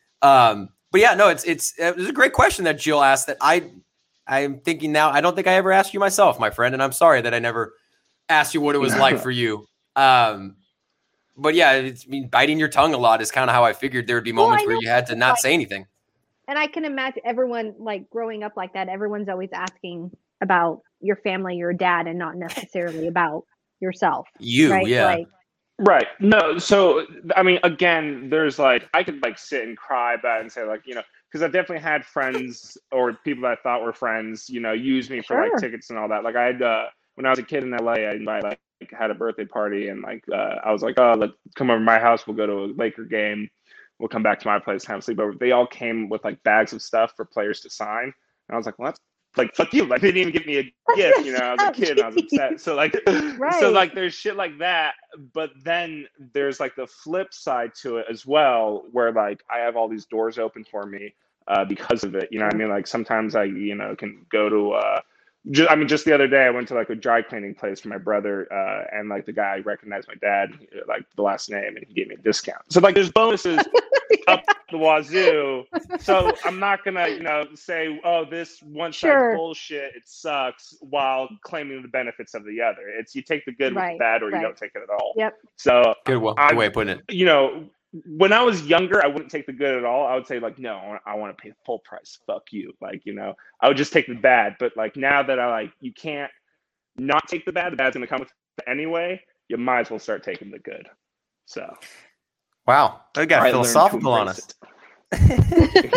Um, but yeah, no, it's, it's, it was a great question that Jill asked that I, I'm thinking now, I don't think I ever asked you myself, my friend. And I'm sorry that I never asked you what it was like for you. Um, but yeah, it's I mean, biting your tongue a lot is kind of how I figured there would be moments well, where you had to not like, say anything. And I can imagine everyone like growing up like that. Everyone's always asking about your family, your dad, and not necessarily about yourself. You, right? yeah. Like, right. No. So, I mean, again, there's like, I could like sit and cry about it and say like, you know, because I've definitely had friends or people that I thought were friends, you know, use me for sure. like tickets and all that. Like I had, uh, when I was a kid in L A, I invited, like had a birthday party and like, uh, I was like, oh, let's come over to my house. We'll go to a Laker game. We'll come back to my place and have a sleepover. They all came with like bags of stuff for players to sign. And I was like, well, that's like, fuck you. Like they didn't even give me a gift, you know, I was a kid and I was upset. So like, right. so like there's shit like that. But then there's like the flip side to it as well, where like I have all these doors open for me. uh, because of it. You know what I mean? Like sometimes I, you know, can go to, uh, just, I mean, just the other day I went to like a dry cleaning place for my brother, uh, and like the guy recognized my dad, like the last name, and he gave me a discount. So like there's bonuses up the wazoo. So I'm not gonna, you know, say, oh, this one side Sure. bullshit, it sucks, while claiming the benefits of the other. It's you take the good Right, with the bad, or right. you don't take it at all. Yep. So Good, well, I- good way of putting it. you know, when I was younger, I wouldn't take the good at all. I would say like, no, I want, I want to pay full price. Fuck you. Like, you know, I would just take the bad. But like now that I like, you can't not take the bad. The bad's going to come with it anyway. You might as well start taking the good. So. Wow, I got I learned to philosophical on embrace us.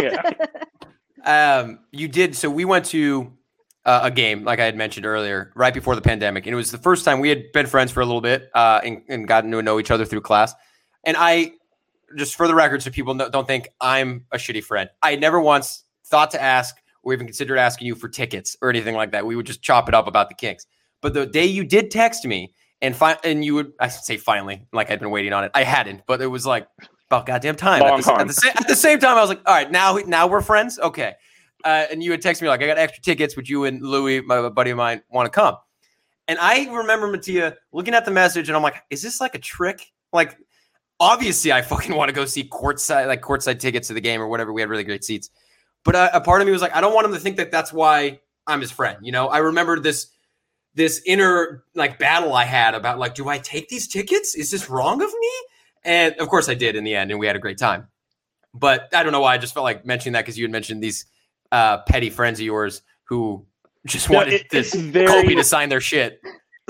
Yeah. Um, you did. So we went to uh, a game, like I had mentioned earlier, right before the pandemic, and it was the first time we had been friends for a little bit uh, and, and gotten to know each other through class. And I, just for the record, so people no, don't think I'm a shitty friend, I never once thought to ask or even considered asking you for tickets or anything like that. We would just chop it up about the Kings. But the day you did text me, and fi- and you would, I say finally, like I'd been waiting on it. I hadn't, but it was like about goddamn time. At the, at, the sa- at the same time, I was like, all right, now now we're friends? Okay. Uh, and you would text me like, I got extra tickets. Would you and Louis, my buddy of mine, want to come? And I remember, Mattia, looking at the message, and I'm like, is this like a trick? Like, obviously, I fucking want to go see courtside, like courtside tickets to the game or whatever. We had really great seats. But uh, a part of me was like, I don't want him to think that that's why I'm his friend. You know, I remember this this inner like battle I had about like, do I take these tickets? Is this wrong of me? And of course I did in the end, and we had a great time. But I don't know why I just felt like mentioning that because you had mentioned these uh, petty friends of yours who just No, wanted it, this very, Kobe to sign their shit.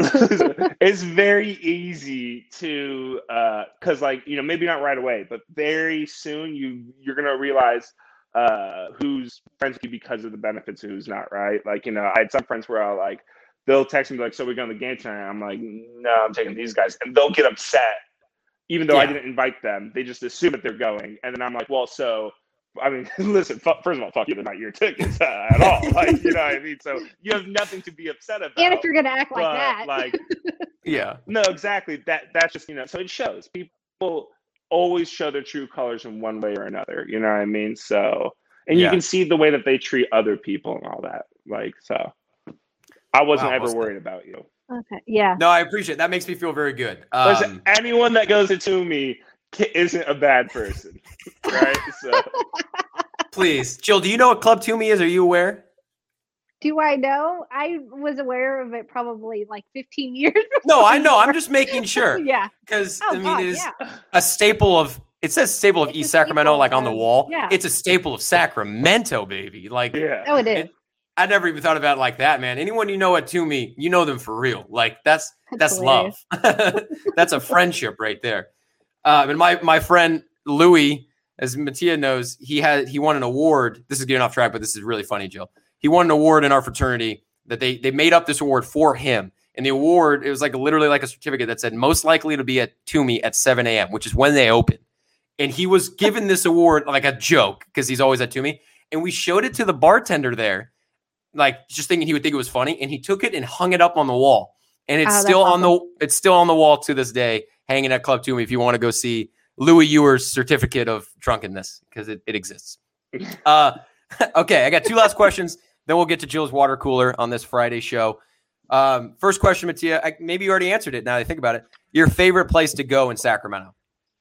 It's very easy to because uh, like you know maybe not right away, but very soon you you're gonna realize uh, who's friends with you because of the benefits and who's not, right? Like you know I had some friends where I like they'll text me like, so we're going to the game tonight. I'm like, no, I'm taking these guys, and they'll get upset even though Yeah. I didn't invite them. They just assume that they're going, and then I'm like, well, so. I mean, listen, f- first of all, fuck you, they're not your tickets uh, at all. Like, you know what I mean? So you have nothing to be upset about. And if you're gonna act like but, that, like, Yeah. no, exactly. That that's just, you know, so it shows. People always show their true colors in one way or another. You know what I mean? So, and Yeah. you can see the way that they treat other people and all that. Like, so I wasn't Wow, ever what's worried about you. okay, yeah. No, I appreciate it. That makes me feel very good. Listen, Um, anyone that goes to me isn't a bad person, right? So. please. Jill, do you know what Club Toomey is? Are you aware? Do I know? I was aware of it probably like fifteen years ago. No, I know. I'm just making sure. Yeah. Because, Oh, I mean, God, it is yeah. a staple of, it says staple of It's a East Sacramento, staple like on the of- wall. yeah. It's a staple of Sacramento, baby. Like, Yeah. Oh, it is. It- I never even thought about it like that, man. Anyone you know at Toomey, you know them for real. Like, that's that's, That's love. That's a friendship right there. Um, and my my friend Louis, as Mattia knows, he had he won an award. This is getting off track, but this is really funny, Jill. He won an award in our fraternity that they they made up this award for him. And the award, it was like literally like a certificate that said most likely to be at Toomey at seven a.m., which is when they open. And he was given this award like a joke because he's always at Toomey. And we showed it to the bartender there, like just thinking he would think it was funny. And he took it and hung it up on the wall. And it's Oh, that's still on awesome. the it's still on the wall to this day, hanging at Club Toomey if you want to go see Louis Ewer's certificate of drunkenness, because it, it exists. Uh, okay, I got two last questions. Then we'll get to Jill's water cooler on this Friday show. Um, first question, Mattia. I, maybe you already answered it now that I think about it. Your favorite place to go in Sacramento?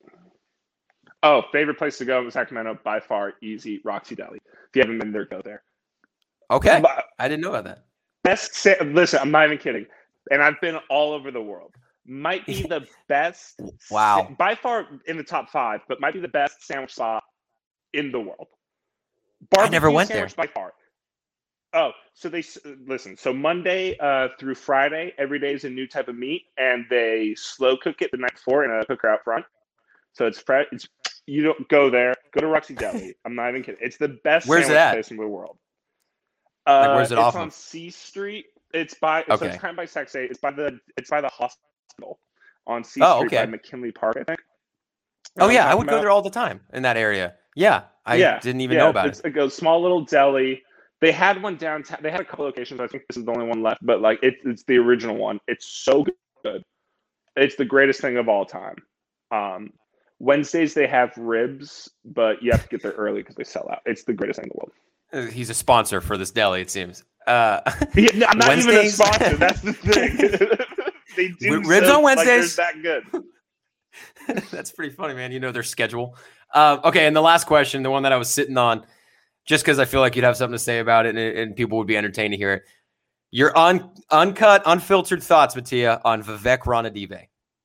Oh, favorite place to go in Sacramento by far, easy, Roxy Deli. If you haven't been there, go there. Okay, But I didn't know about that. best, sa- listen, I'm not even kidding. And I've been all over the world. Might be the best, Wow. sa- by far in the top five, but might be the best sandwich spot in the world. I never Barbecue went there. sandwich by far. Oh, so they s- listen. So Monday uh, through Friday, every day is a new type of meat, and they slow cook it the night before in a cooker out front. So it's fresh. It's you don't go there. Go to Roxy Deli. I'm not even kidding. It's the best Where's it sandwich at? place in the world. Uh, Like, where's it it's off on of? C Street. It's by. So Okay. it's kind of by Sac State. It's by the. It's by the hospital on C Oh, Street okay. by McKinley Park, I think. Oh, You know yeah, what I I'm would talking go there all the time in that area. Yeah, I Yeah, didn't even yeah, know about it's it. like a small little deli. They had one downtown. They had a couple locations. I think this is the only one left, but like it, it's the original one. It's so good. It's the greatest thing of all time. Um, Wednesdays they have ribs, but you have to get there early because they sell out. It's the greatest thing in the world. Uh, He's a sponsor for this deli, it seems. Uh, Yeah, no, I'm not even a Wednesdays? sponsor. That's the thing. They do Ribs so, on like, they're Wednesdays. that good. That's pretty funny, man. You know their schedule. Uh, okay, and the last question, the one that I was sitting on, just because I feel like you'd have something to say about it and, and people would be entertained to hear it. Your un, uncut, unfiltered thoughts, Mattia, on Vivek Ranadive.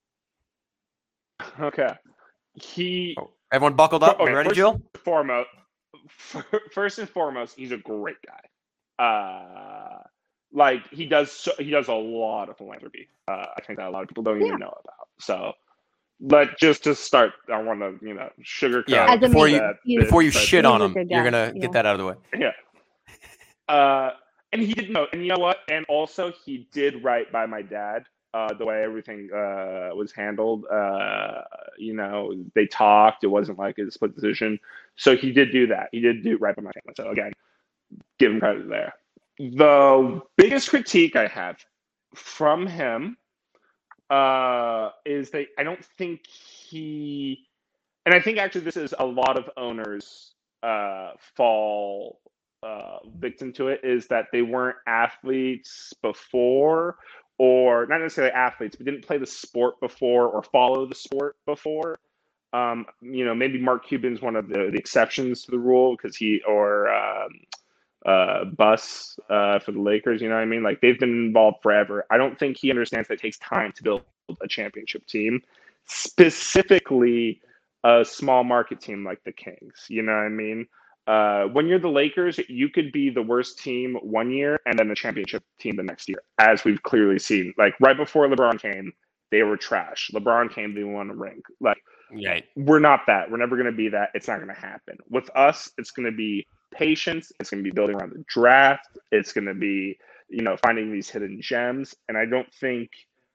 Okay. He Oh, everyone buckled up. Okay, You ready, first Jill? and foremost, first and foremost, he's a great guy. Uh, like he does, so, he does a lot of philanthropy. Uh, I think that a lot of people don't Yeah. even know about. So, but just to start, I want to you know sugarcoat Yeah, As a before man, you that he's- bit, before you but- shit He's on a him, good you're guy, gonna yeah. get that out of the way. Yeah. Uh, and he did know, and you know what? And also, he did right by my dad. Uh, the way everything uh, was handled, uh, you know, they talked. It wasn't like a split decision. So he did do that. He did do right by my family. So again, give him credit there. The biggest critique I have from him uh, is that I don't think he, and I think actually this is a lot of owners uh, fall uh, victim to it, is that they weren't athletes before, or not necessarily athletes, but didn't play the sport before or follow the sport before. Um, you know, maybe Mark Cuban's one of the, the exceptions to the rule because he, or um, uh, Bus uh, for the Lakers, you know what I mean? Like they've been involved forever. I don't think he understands that it takes time to build a championship team, specifically a small market team like the Kings, you know what I mean? Uh, when you're the Lakers, you could be the worst team one year and then the championship team the next year, as we've clearly seen. Like right before LeBron came, they were trash. LeBron came, they won a ring. Like Right. we're not that. We're never going to be that. It's not going to happen. With us, it's going to be patience. It's going to be building around the draft. It's going to be, you know, finding these hidden gems. And I don't think,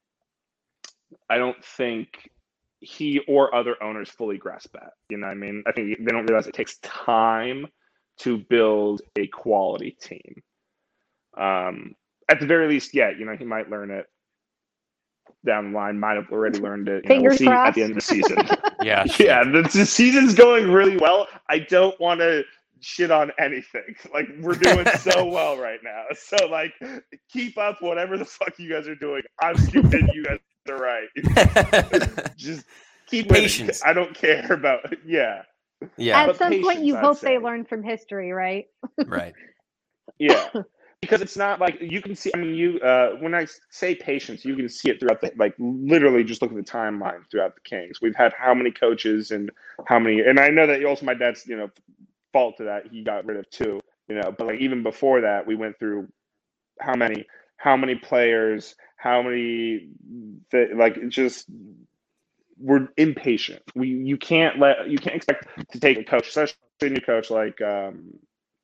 I don't think he or other owners fully grasp that. You know what I mean? I think they don't realize it takes time to build a quality team. Um, at the very least, yeah, you know, he might learn it down the line, might have already learned it. You know, we'll Fingers see at crossed. the end of the season. Yeah. Yeah, the, the season's going really well. I don't want to shit on anything. Like we're doing so well right now. So like, keep up whatever the fuck you guys are doing. I'm stupid. You guys are right. Just keep winning. Patience. I don't care about. Yeah, Yeah. At but some point, patience, you I'd hope they say. learn from history, right? Right. yeah. Because it's not like you can see. I mean, you uh, when I say patience, you can see it throughout the like literally just look at the timeline throughout the Kings. We've had how many coaches and how many, and I know that also my dad's you know fault to that. He got rid of two, you know, but like even before that, we went through how many how many players, how many th- like it just we're impatient. We you can't let you can't expect to take a coach, especially a new coach like. Um,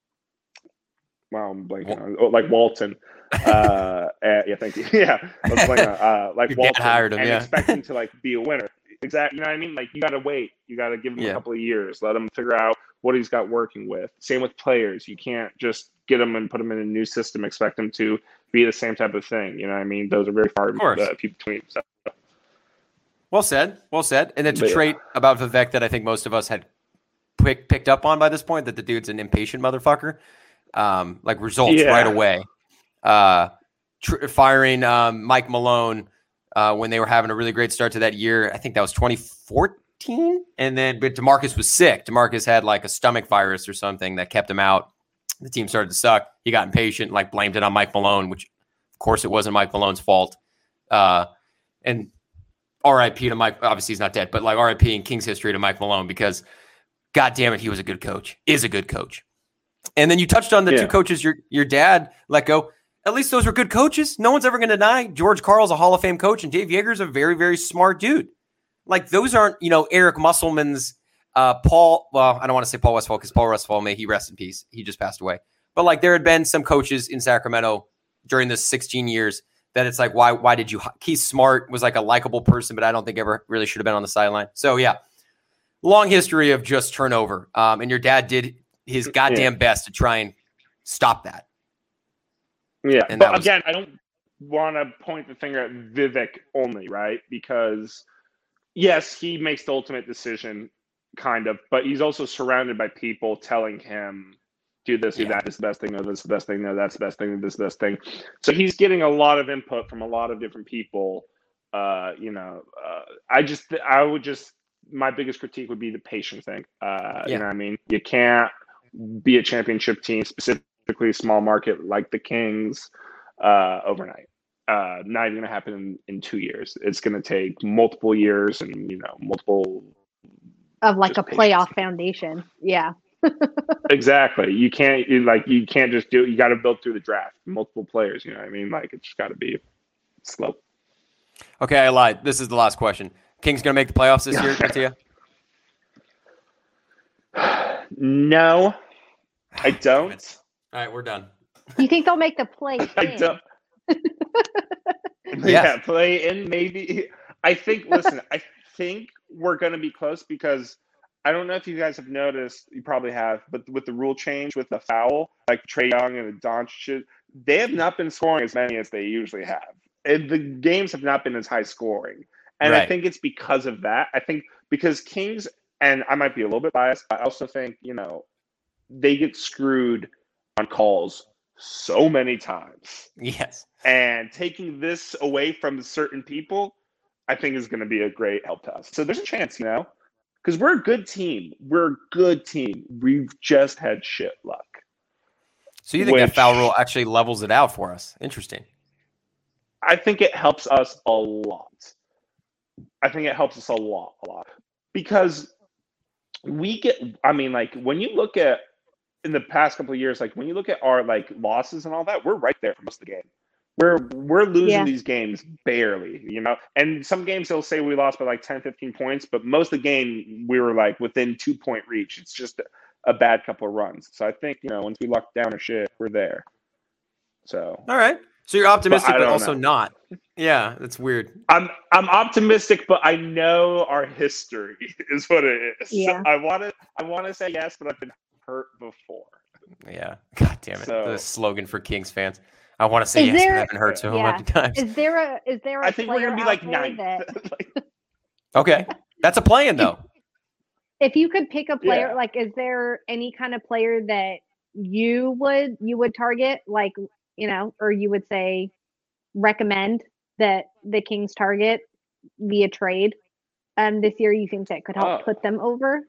Wow, I'm blanking on oh, like Walton. Uh, uh, yeah, thank you. Yeah, I was blanking on, uh, like Your dad Walton, hired him, and yeah. expect him to like be a winner. Exactly. You know what I mean? Like you got to wait. You got to give him Yeah. a couple of years. Let him figure out what he's got working with. Same with players. You can't just get them and put them in a new system. Expect them to be the same type of thing. You know what I mean? Those are very far course. uh, between. So. Well said. Well said. And it's a But, yeah. trait about Vivek that I think most of us had pick, picked up on by this point, that the dude's an impatient motherfucker. Um, like results Yeah. right away. Uh, tr- firing um, Mike Malone uh, when they were having a really great start to that year. I think that was twenty fourteen. And then, but DeMarcus was sick. DeMarcus had like a stomach virus or something that kept him out. The team started to suck. He got impatient, like blamed it on Mike Malone, which of course it wasn't Mike Malone's fault. Uh, and R I P to Mike. Obviously he's not dead, but like R I P in Kings history to Mike Malone, because God damn it, he was a good coach, is a good coach. And then you touched on the Yeah. two coaches your your dad let go. At least those were good coaches. No one's ever going to deny George Karl's a Hall of Fame coach and Dave Yeager's a very, very smart dude. Like those aren't, you know, Eric Musselman's, uh, Paul. Well, I don't want to say Paul Westphal because Paul Westphal, may he rest in peace. He just passed away. But like there had been some coaches in Sacramento during this sixteen years that it's like, why, why did you? Keith Smart was like a likable person, but I don't think ever really should have been on the sideline. So yeah, long history of just turnover. Um, and your dad did his goddamn Yeah. best to try and stop that. Yeah, And but that was- again, I don't want to point the finger at Vivek only, right? Because yes, he makes the ultimate decision, kind of, but he's also surrounded by people telling him, do this, do Yeah. that, this is the best thing, no, this is the best thing, no, that's the best thing, this is the best thing. So he's getting a lot of input from a lot of different people. Uh, you know, uh, I just, I would just, my biggest critique would be the patience thing. Uh, Yeah. You know what I mean? You can't be a championship team, specifically a small market like the Kings, uh, overnight. Uh, not even going to happen in, in two years. It's going to take multiple years and, you know, multiple of like just a playoff patience. foundation. Yeah. Exactly. You can't you, like you can't just do it. You got to build through the draft, multiple players. You know what I mean? Like it's just got to be slow. Okay, I lied. This is the last question. Kings gonna make the playoffs this year, Mattia? No, I don't. All right, we're done. You think they'll make the play? I in? don't. Yes. Yeah, play in maybe. I think. Listen, I think we're going to be close because I don't know if you guys have noticed. You probably have, but with the rule change with the foul, like Trae Young and the Doncic, they have not been scoring as many as they usually have. And the games have not been as high scoring, and Right. I think it's because of that. I think because Kings, and I might be a little bit biased, but I also think you know they get screwed on calls so many times. Yes. And taking this away from certain people, I think is going to be a great help to us. So there's a chance, you know, because we're a good team. We're a good team. We've just had shit luck. So you think Which, that foul rule actually levels it out for us? Interesting. I think it helps us a lot. I think it helps us a lot, a lot. Because we get, I mean, like, when you look at, in the past couple of years, like, when you look at our, like, losses and all that, we're right there for most of the game. We're we're losing Yeah. these games barely, you know? And some games they'll say we lost by, like, ten, fifteen points, but most of the game we were, like, within two-point reach. It's just a, a bad couple of runs. So I think, you know, once we lock down our shit, we're there. So All right. So you're optimistic, But I but, don't also know. not. Yeah, that's weird. I'm I'm optimistic, but I know our history is what it is. Yeah. I want to I want to say yes, but I've been hurt before. Yeah. God damn it. So- The slogan for Kings fans. I want to say Is yes, there- but I've been hurt so yeah. many times. Is there a is there a I think we're player gonna be out like there ninth. that Like, Okay. That's a play-in, though. if you could pick a player, Yeah. like is there any kind of player that you would you would target, like, you know, or you would say recommend that the Kings target via trade um this year, you think that could help Oh. put them over?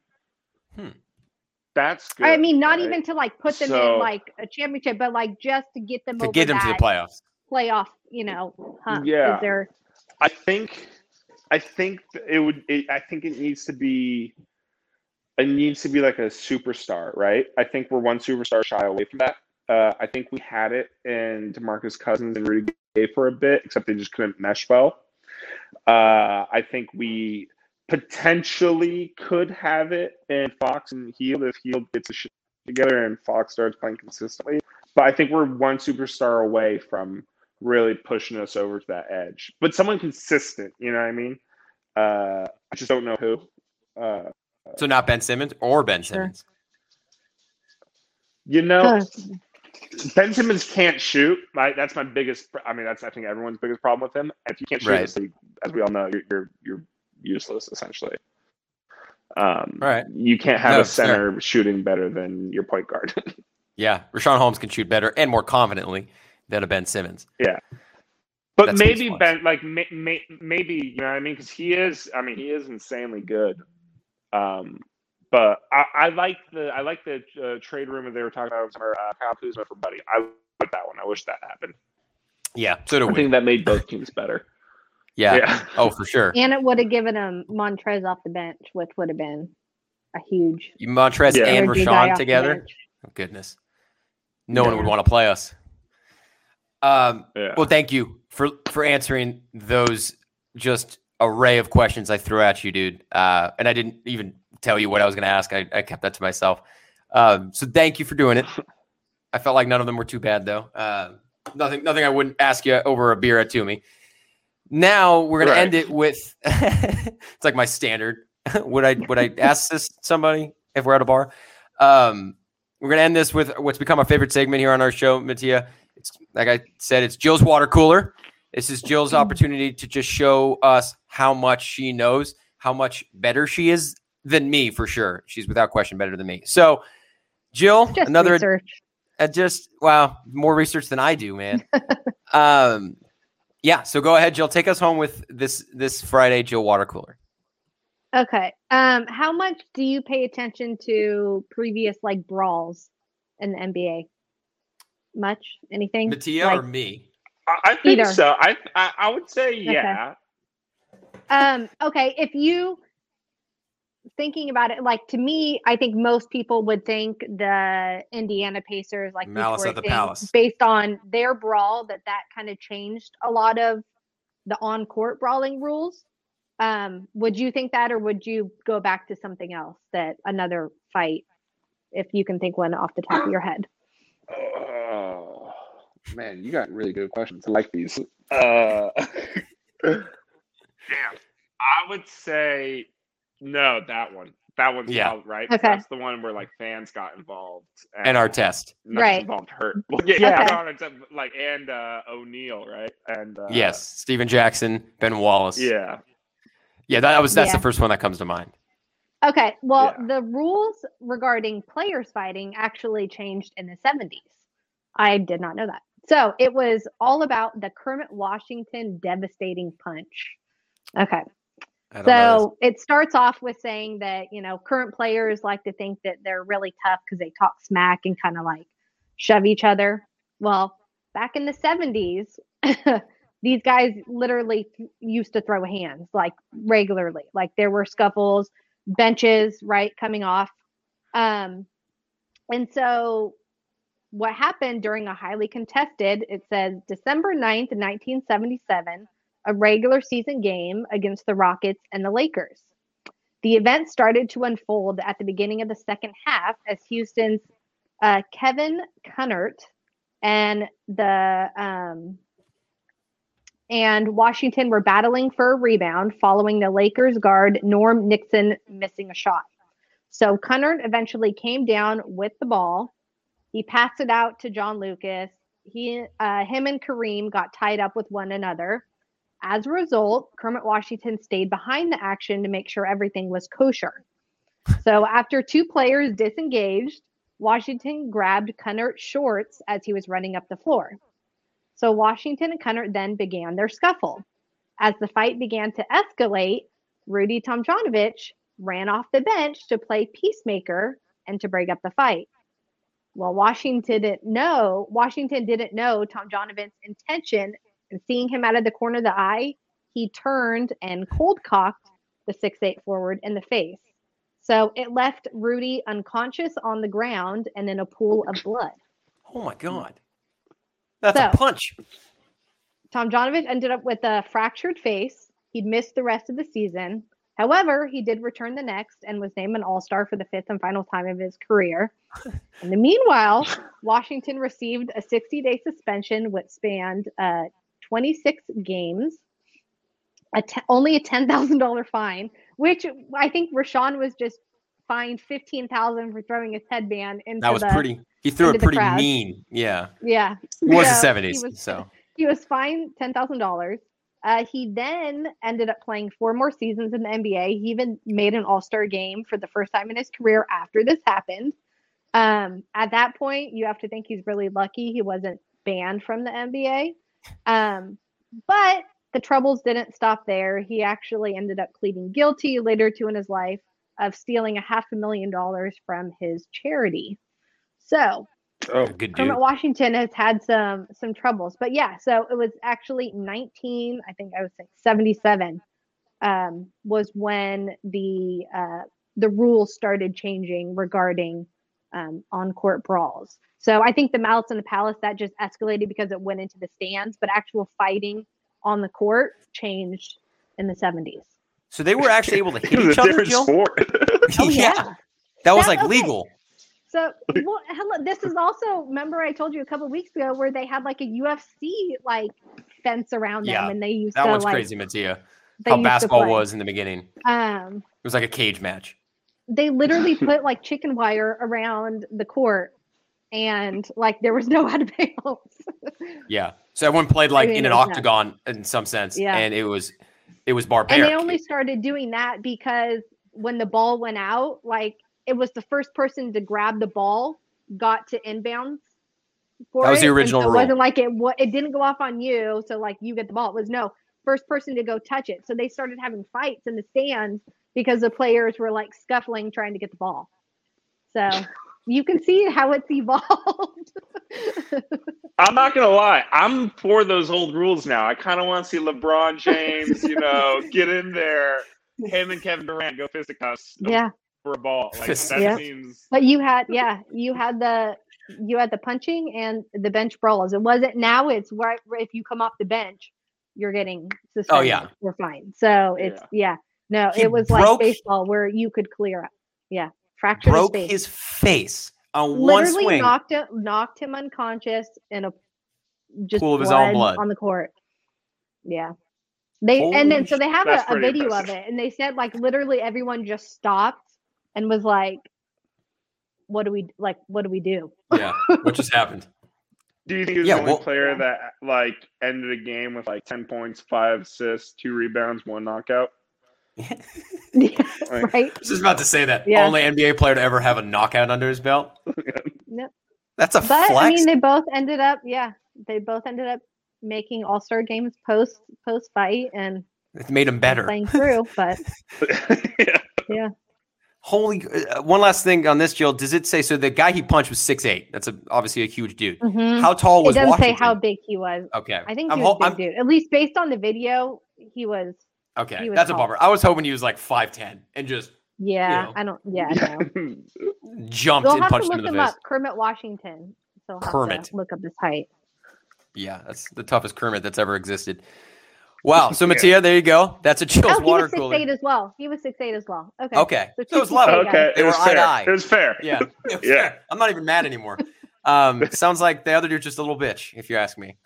that's good. I mean, not right? even to like put them So- in like a championship, but like just to get them To over get them to the that playoffs. playoff, you know, hump. Yeah. Is there I think, I think it would. It, I think it needs to be. It needs to be like a superstar, right? I think we're one superstar shy away from that. Uh, I think we had it in DeMarcus Cousins and Rudy Gay for a bit, except they just couldn't mesh well. Uh, I think we potentially could have it in Fox and Hield if Hield gets a shit together and Fox starts playing consistently. But I think we're one superstar away from really pushing us over to that edge. But someone consistent, you know what I mean? Uh, I just don't know who. Uh, So not Ben Simmons or Ben Sure. Simmons. you know, Huh. Ben Simmons can't shoot. Right? That's my biggest. I mean, that's I think everyone's biggest problem with him. If you can't shoot, Right. this league, as we all know, you're you're, you're useless essentially. Um, All right. You can't have No, a center shooting better than your point guard. Yeah. Rashawn Holmes can shoot better and more confidently than a Ben Simmons. Yeah. But That's maybe his Ben, like may, may, maybe you know what I mean, because he is. I mean, he is insanely good. Um, but I, I like the I like the uh, trade rumor they were talking about for uh, Kyle Kuzma for Buddy. I like that one. I wish that happened. Yeah. So do I we. think that made both teams better. Yeah. Yeah. Oh, for sure. And it would have given him Montrez off the bench, which would have been a huge Montrez Yeah. and energy guy Rashawn off the together. bench. Oh, goodness. No one Yeah. would want to play us. Um, Yeah. Well, thank you for, for answering those just array of questions I threw at you, dude. Uh, and I didn't even tell you what I was going to ask. I, I kept that to myself. Um, so thank you for doing it. I felt like none of them were too bad, though. Uh, nothing, nothing I wouldn't ask you over a beer at Toomey. Now we're going Right. to end it with it's like my standard. would I would I ask this somebody if we're at a bar? Um, we're going to end this with what's become our favorite segment here on our show, Mattia. It's like I said, it's Jill's water cooler. This is Jill's opportunity to just show us how much she knows. how much better she is than me, for sure. She's without question better than me. So, Jill, just another research. Uh, just wow, more research than I do, man. um, yeah. So go ahead, Jill. Take us home with this this Friday, Jill Water Cooler. Okay. Um, how much do you pay attention to previous like brawls in the N B A? Much? Anything? Mattia like, or me? I, I think Either. so. I, I I would say yeah. Um, okay, if you thinking about it, like to me, I think most people would think the Indiana Pacers, like Malice Detroit at the thing, Palace, based on their brawl, that that kind of changed a lot of the on-court brawling rules. Um, would you think that, or would you go back to something else, that another fight, if you can think one off the top of your head? Oh man, you got really good questions. I like these. Uh, damn, I would say no. That one. That one's Yeah. yeah. right. Okay. That's the one where like fans got involved and our test. Right. Involved hurt. Well, yeah, yeah. Okay. No, it's, uh, like and uh, O'Neal, right? And uh, Yes, Steven Jackson, Ben Wallace. Yeah. Yeah, that was that's Yeah. the first one that comes to mind. Okay, well, Yeah. the rules regarding players fighting actually changed in the seventies. I did not know that. So it was all about the Kermit Washington devastating punch. Okay. I don't know So it starts off with saying that, you know, current players like to think that they're really tough because they talk smack and kind of like shove each other. Well, back in the seventies, these guys literally th- used to throw hands like regularly. Like there were scuffles, benches, right, coming off. Um, and so what happened during a highly contested, it says December ninth, nineteen seventy-seven, a regular season game against the Rockets and the Lakers. The event started to unfold at the beginning of the second half as Houston's uh, Kevin Cunnert and the um, and Washington were battling for a rebound following the Lakers guard Norm Nixon missing a shot. So Cunnert eventually came down with the ball. He passed it out to John Lucas. He, uh, him and Kareem got tied up with one another. As a result, Kermit Washington stayed behind the action to make sure everything was kosher. So after two players disengaged, Washington grabbed Cunnert's shorts as he was running up the floor. So Washington and Cunnert then began their scuffle. As the fight began to escalate, Rudy Tomjanovich ran off the bench to play peacemaker and to break up the fight. Well, Washington didn't know, Washington didn't know Tomjanovich's intention, and seeing him out of the corner of the eye, he turned and cold cocked the six eight forward in the face. So it left Rudy unconscious on the ground and in a pool of blood. Oh my God. That's So, a punch. Tomjanovich ended up with a fractured face. He'd missed the rest of the season. However, he did return the next and was named an All-Star for the fifth and final time of his career. In the meanwhile, Washington received a sixty-day suspension which spanned uh, twenty-six games, a te- only a ten thousand dollars fine, which I think Rashawn was just fined fifteen thousand dollars for throwing his headband into That was the, pretty. He threw it into the pretty crowd. mean. Yeah. Yeah. It was the So seventies. he was- So He was fined ten thousand dollars. Uh, he then ended up playing four more seasons in the N B A. He even made an All-Star game for the first time in his career after this happened. Um, at that point, you have to think he's really lucky he wasn't banned from the N B A. Um, but the troubles didn't stop there. He actually ended up pleading guilty later to in his life of stealing a half a million dollars from his charity. So Oh, good dude. Kermit Washington has had some some troubles, but yeah. So it was actually nineteen, I think I was saying seventy-seven, um, was when the uh, the rules started changing regarding um, on court brawls. So I think the Malice in the Palace, that just escalated because it went into the stands, but actual fighting on the court changed in the seventies. So they were actually able to hit it was each a other, different Jill? sport. Oh yeah. That was That- like okay. legal. So well, hello, this is also, remember I told you a couple of weeks ago where they had like a U F C like fence around them, Yeah, and they used That to one's like crazy, Mattia. they How used to basketball play. was in the beginning. It Um, was like a cage match. they literally put like chicken wire around the court, and like there was no out of bounds. Yeah. So everyone played like I mean, in it an was nuts. octagon in some sense. Yeah. And it was it was barbaric. And they only started doing that because when the ball went out, like it was the first person to grab the ball got to inbounds. For that was it. the original so rule. It wasn't like it. It didn't go off on you, so like you get the ball. It was no first person to go touch it. So they started having fights in the stands because the players were like scuffling trying to get the ball. So you can see how it's evolved. I'm not gonna lie, I'm for those old rules now. I kind of want to see LeBron James, you know, get in there, him and Kevin Durant go fisticuffs. Yeah. For a ball, like that yeah. seems. But you had, yeah, you had the you had the punching and the bench brawls. It wasn't now. It's right if you come off the bench, you're getting suspended. Oh yeah, we're fine. So it's yeah, yeah. no, he it was broke, like baseball where you could clear up. Yeah, fractured broke his face. his face on Literally one swing. knocked him, knocked him unconscious in a just pool of his own blood on the court. Yeah. They Holy and then so they have a, a video impressive. of it, and they said like literally everyone just stopped and was like, "What do we like? What do we do?" Yeah, what just happened? Do you think he's Yeah, the only well- player that like ended a game with like ten points, five assists, two rebounds, one knockout? Yeah, Like- right? I was just about to say that. Yeah. Only N B A player to ever have a knockout under his belt. Yep. That's a But flex. I mean, they both ended up. Yeah, they both ended up making All Star games post post fight and it made him better. playing through. But yeah. yeah. Holy! Uh, one last thing on this, Jill. Does it say so? The guy he punched was six eight. That's a, obviously a huge dude. Mhm. How tall It was doesn't Washington? say how big he was. Okay, I think he I'm was ho- a big I'm- dude. At least based on the video, he was. Okay, he was that's a tall. bummer. I was hoping he was like five ten and just Yeah, You know. I don't. Yeah, no. jumped We'll and have to punched him look in him the face. up. Kermit Washington. So we'll have Kermit. to look up his height. Yeah, that's the toughest Kermit that's ever existed. Wow. So Mattia, there you go. That's a Jill's Oh, he water was six cooler. eight as well. He was six eight as well. Okay. Okay, So so it was two level. six eight Okay, guys. They it was were eye to fair. eye. It was fair. Yeah, it was Yeah. fair. I'm not even mad anymore. Um, sounds like the other dude's just a little bitch, if you ask me.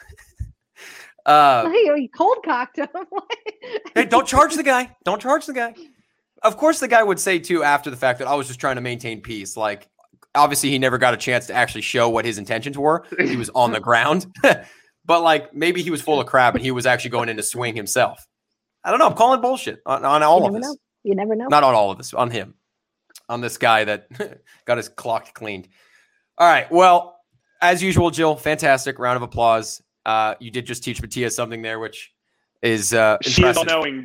Uh, Hey, he cold cocked him. hey, don't charge the guy. Don't charge the guy. Of course, the guy would say too after the fact that I was just trying to maintain peace. Like, obviously, he never got a chance to actually show what his intentions were. He was on the ground, but like maybe he was full of crap and he was actually going in to swing himself. I don't know. I'm calling bullshit on, on all you of never this. know. You never know. Not on all of this. On him. On this guy that got his clock cleaned. All right. Well, as usual, Jill, fantastic round of applause. Uh, you did just teach Mattia something there, which is uh, She is impressive. all knowing.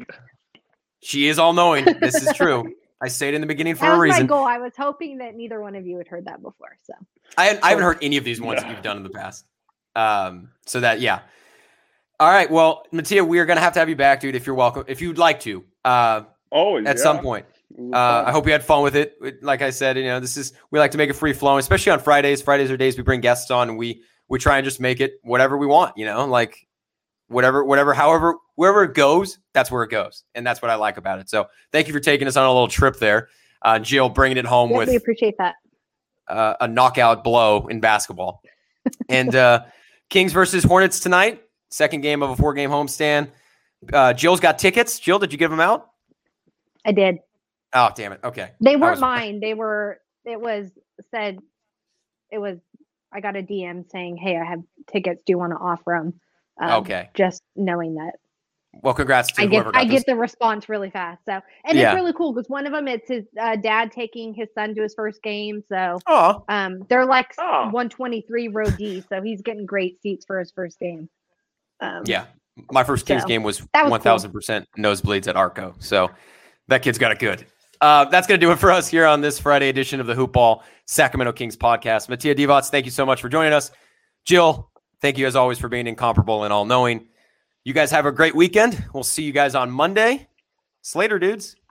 She is all knowing. This is true. I say it in the beginning for that a was reason. my goal. I was hoping that neither one of you had heard that before. So I, I haven't heard any of these ones that you've done in the past. Um, so that, yeah. All right. Well, Mattia, we are going to have to have you back, dude, if you're welcome, if you'd like to, uh, Always. at yeah. some point. Uh, I hope you had fun with it. Like I said, you know, this is, we like to make it free flowing, especially on Fridays. Fridays are days we bring guests on and we, we try and just make it whatever we want, you know, like whatever, whatever, however, wherever it goes, that's where it goes. And that's what I like about it. So thank you for taking us on a little trip there. Uh, Jill bringing it home yeah, with we appreciate that. uh, a knockout blow in basketball. And uh, Kings versus Hornets tonight, second game of a four game homestand. Uh, Jill's got tickets. Jill, did you give them out? I did. Oh, damn it. Okay. They I weren't was- mine. They were. It was said. It was. I got a D M saying, "Hey, I have tickets. Do you want to offer them?" Um, Okay. Just knowing that Well, congrats to I get whoever got I this. get the response really fast. So and Yeah. it's really cool because one of them it's his uh, dad taking his son to his first game. So Oh, um, they're like Oh. one twenty-three row D. So he's getting great seats for his first game. Um, yeah. My first Kings So, game was that was one thousand percent nosebleeds at Arco. So that kid's got it good. Uh, that's going to do it for us here on this Friday edition of the Hoop Ball Sacramento Kings podcast. Mattia Divac, thank you so much for joining us. Jill, thank you as always for being incomparable and all-knowing. You guys have a great weekend. We'll see you guys on Monday. Slater, dudes.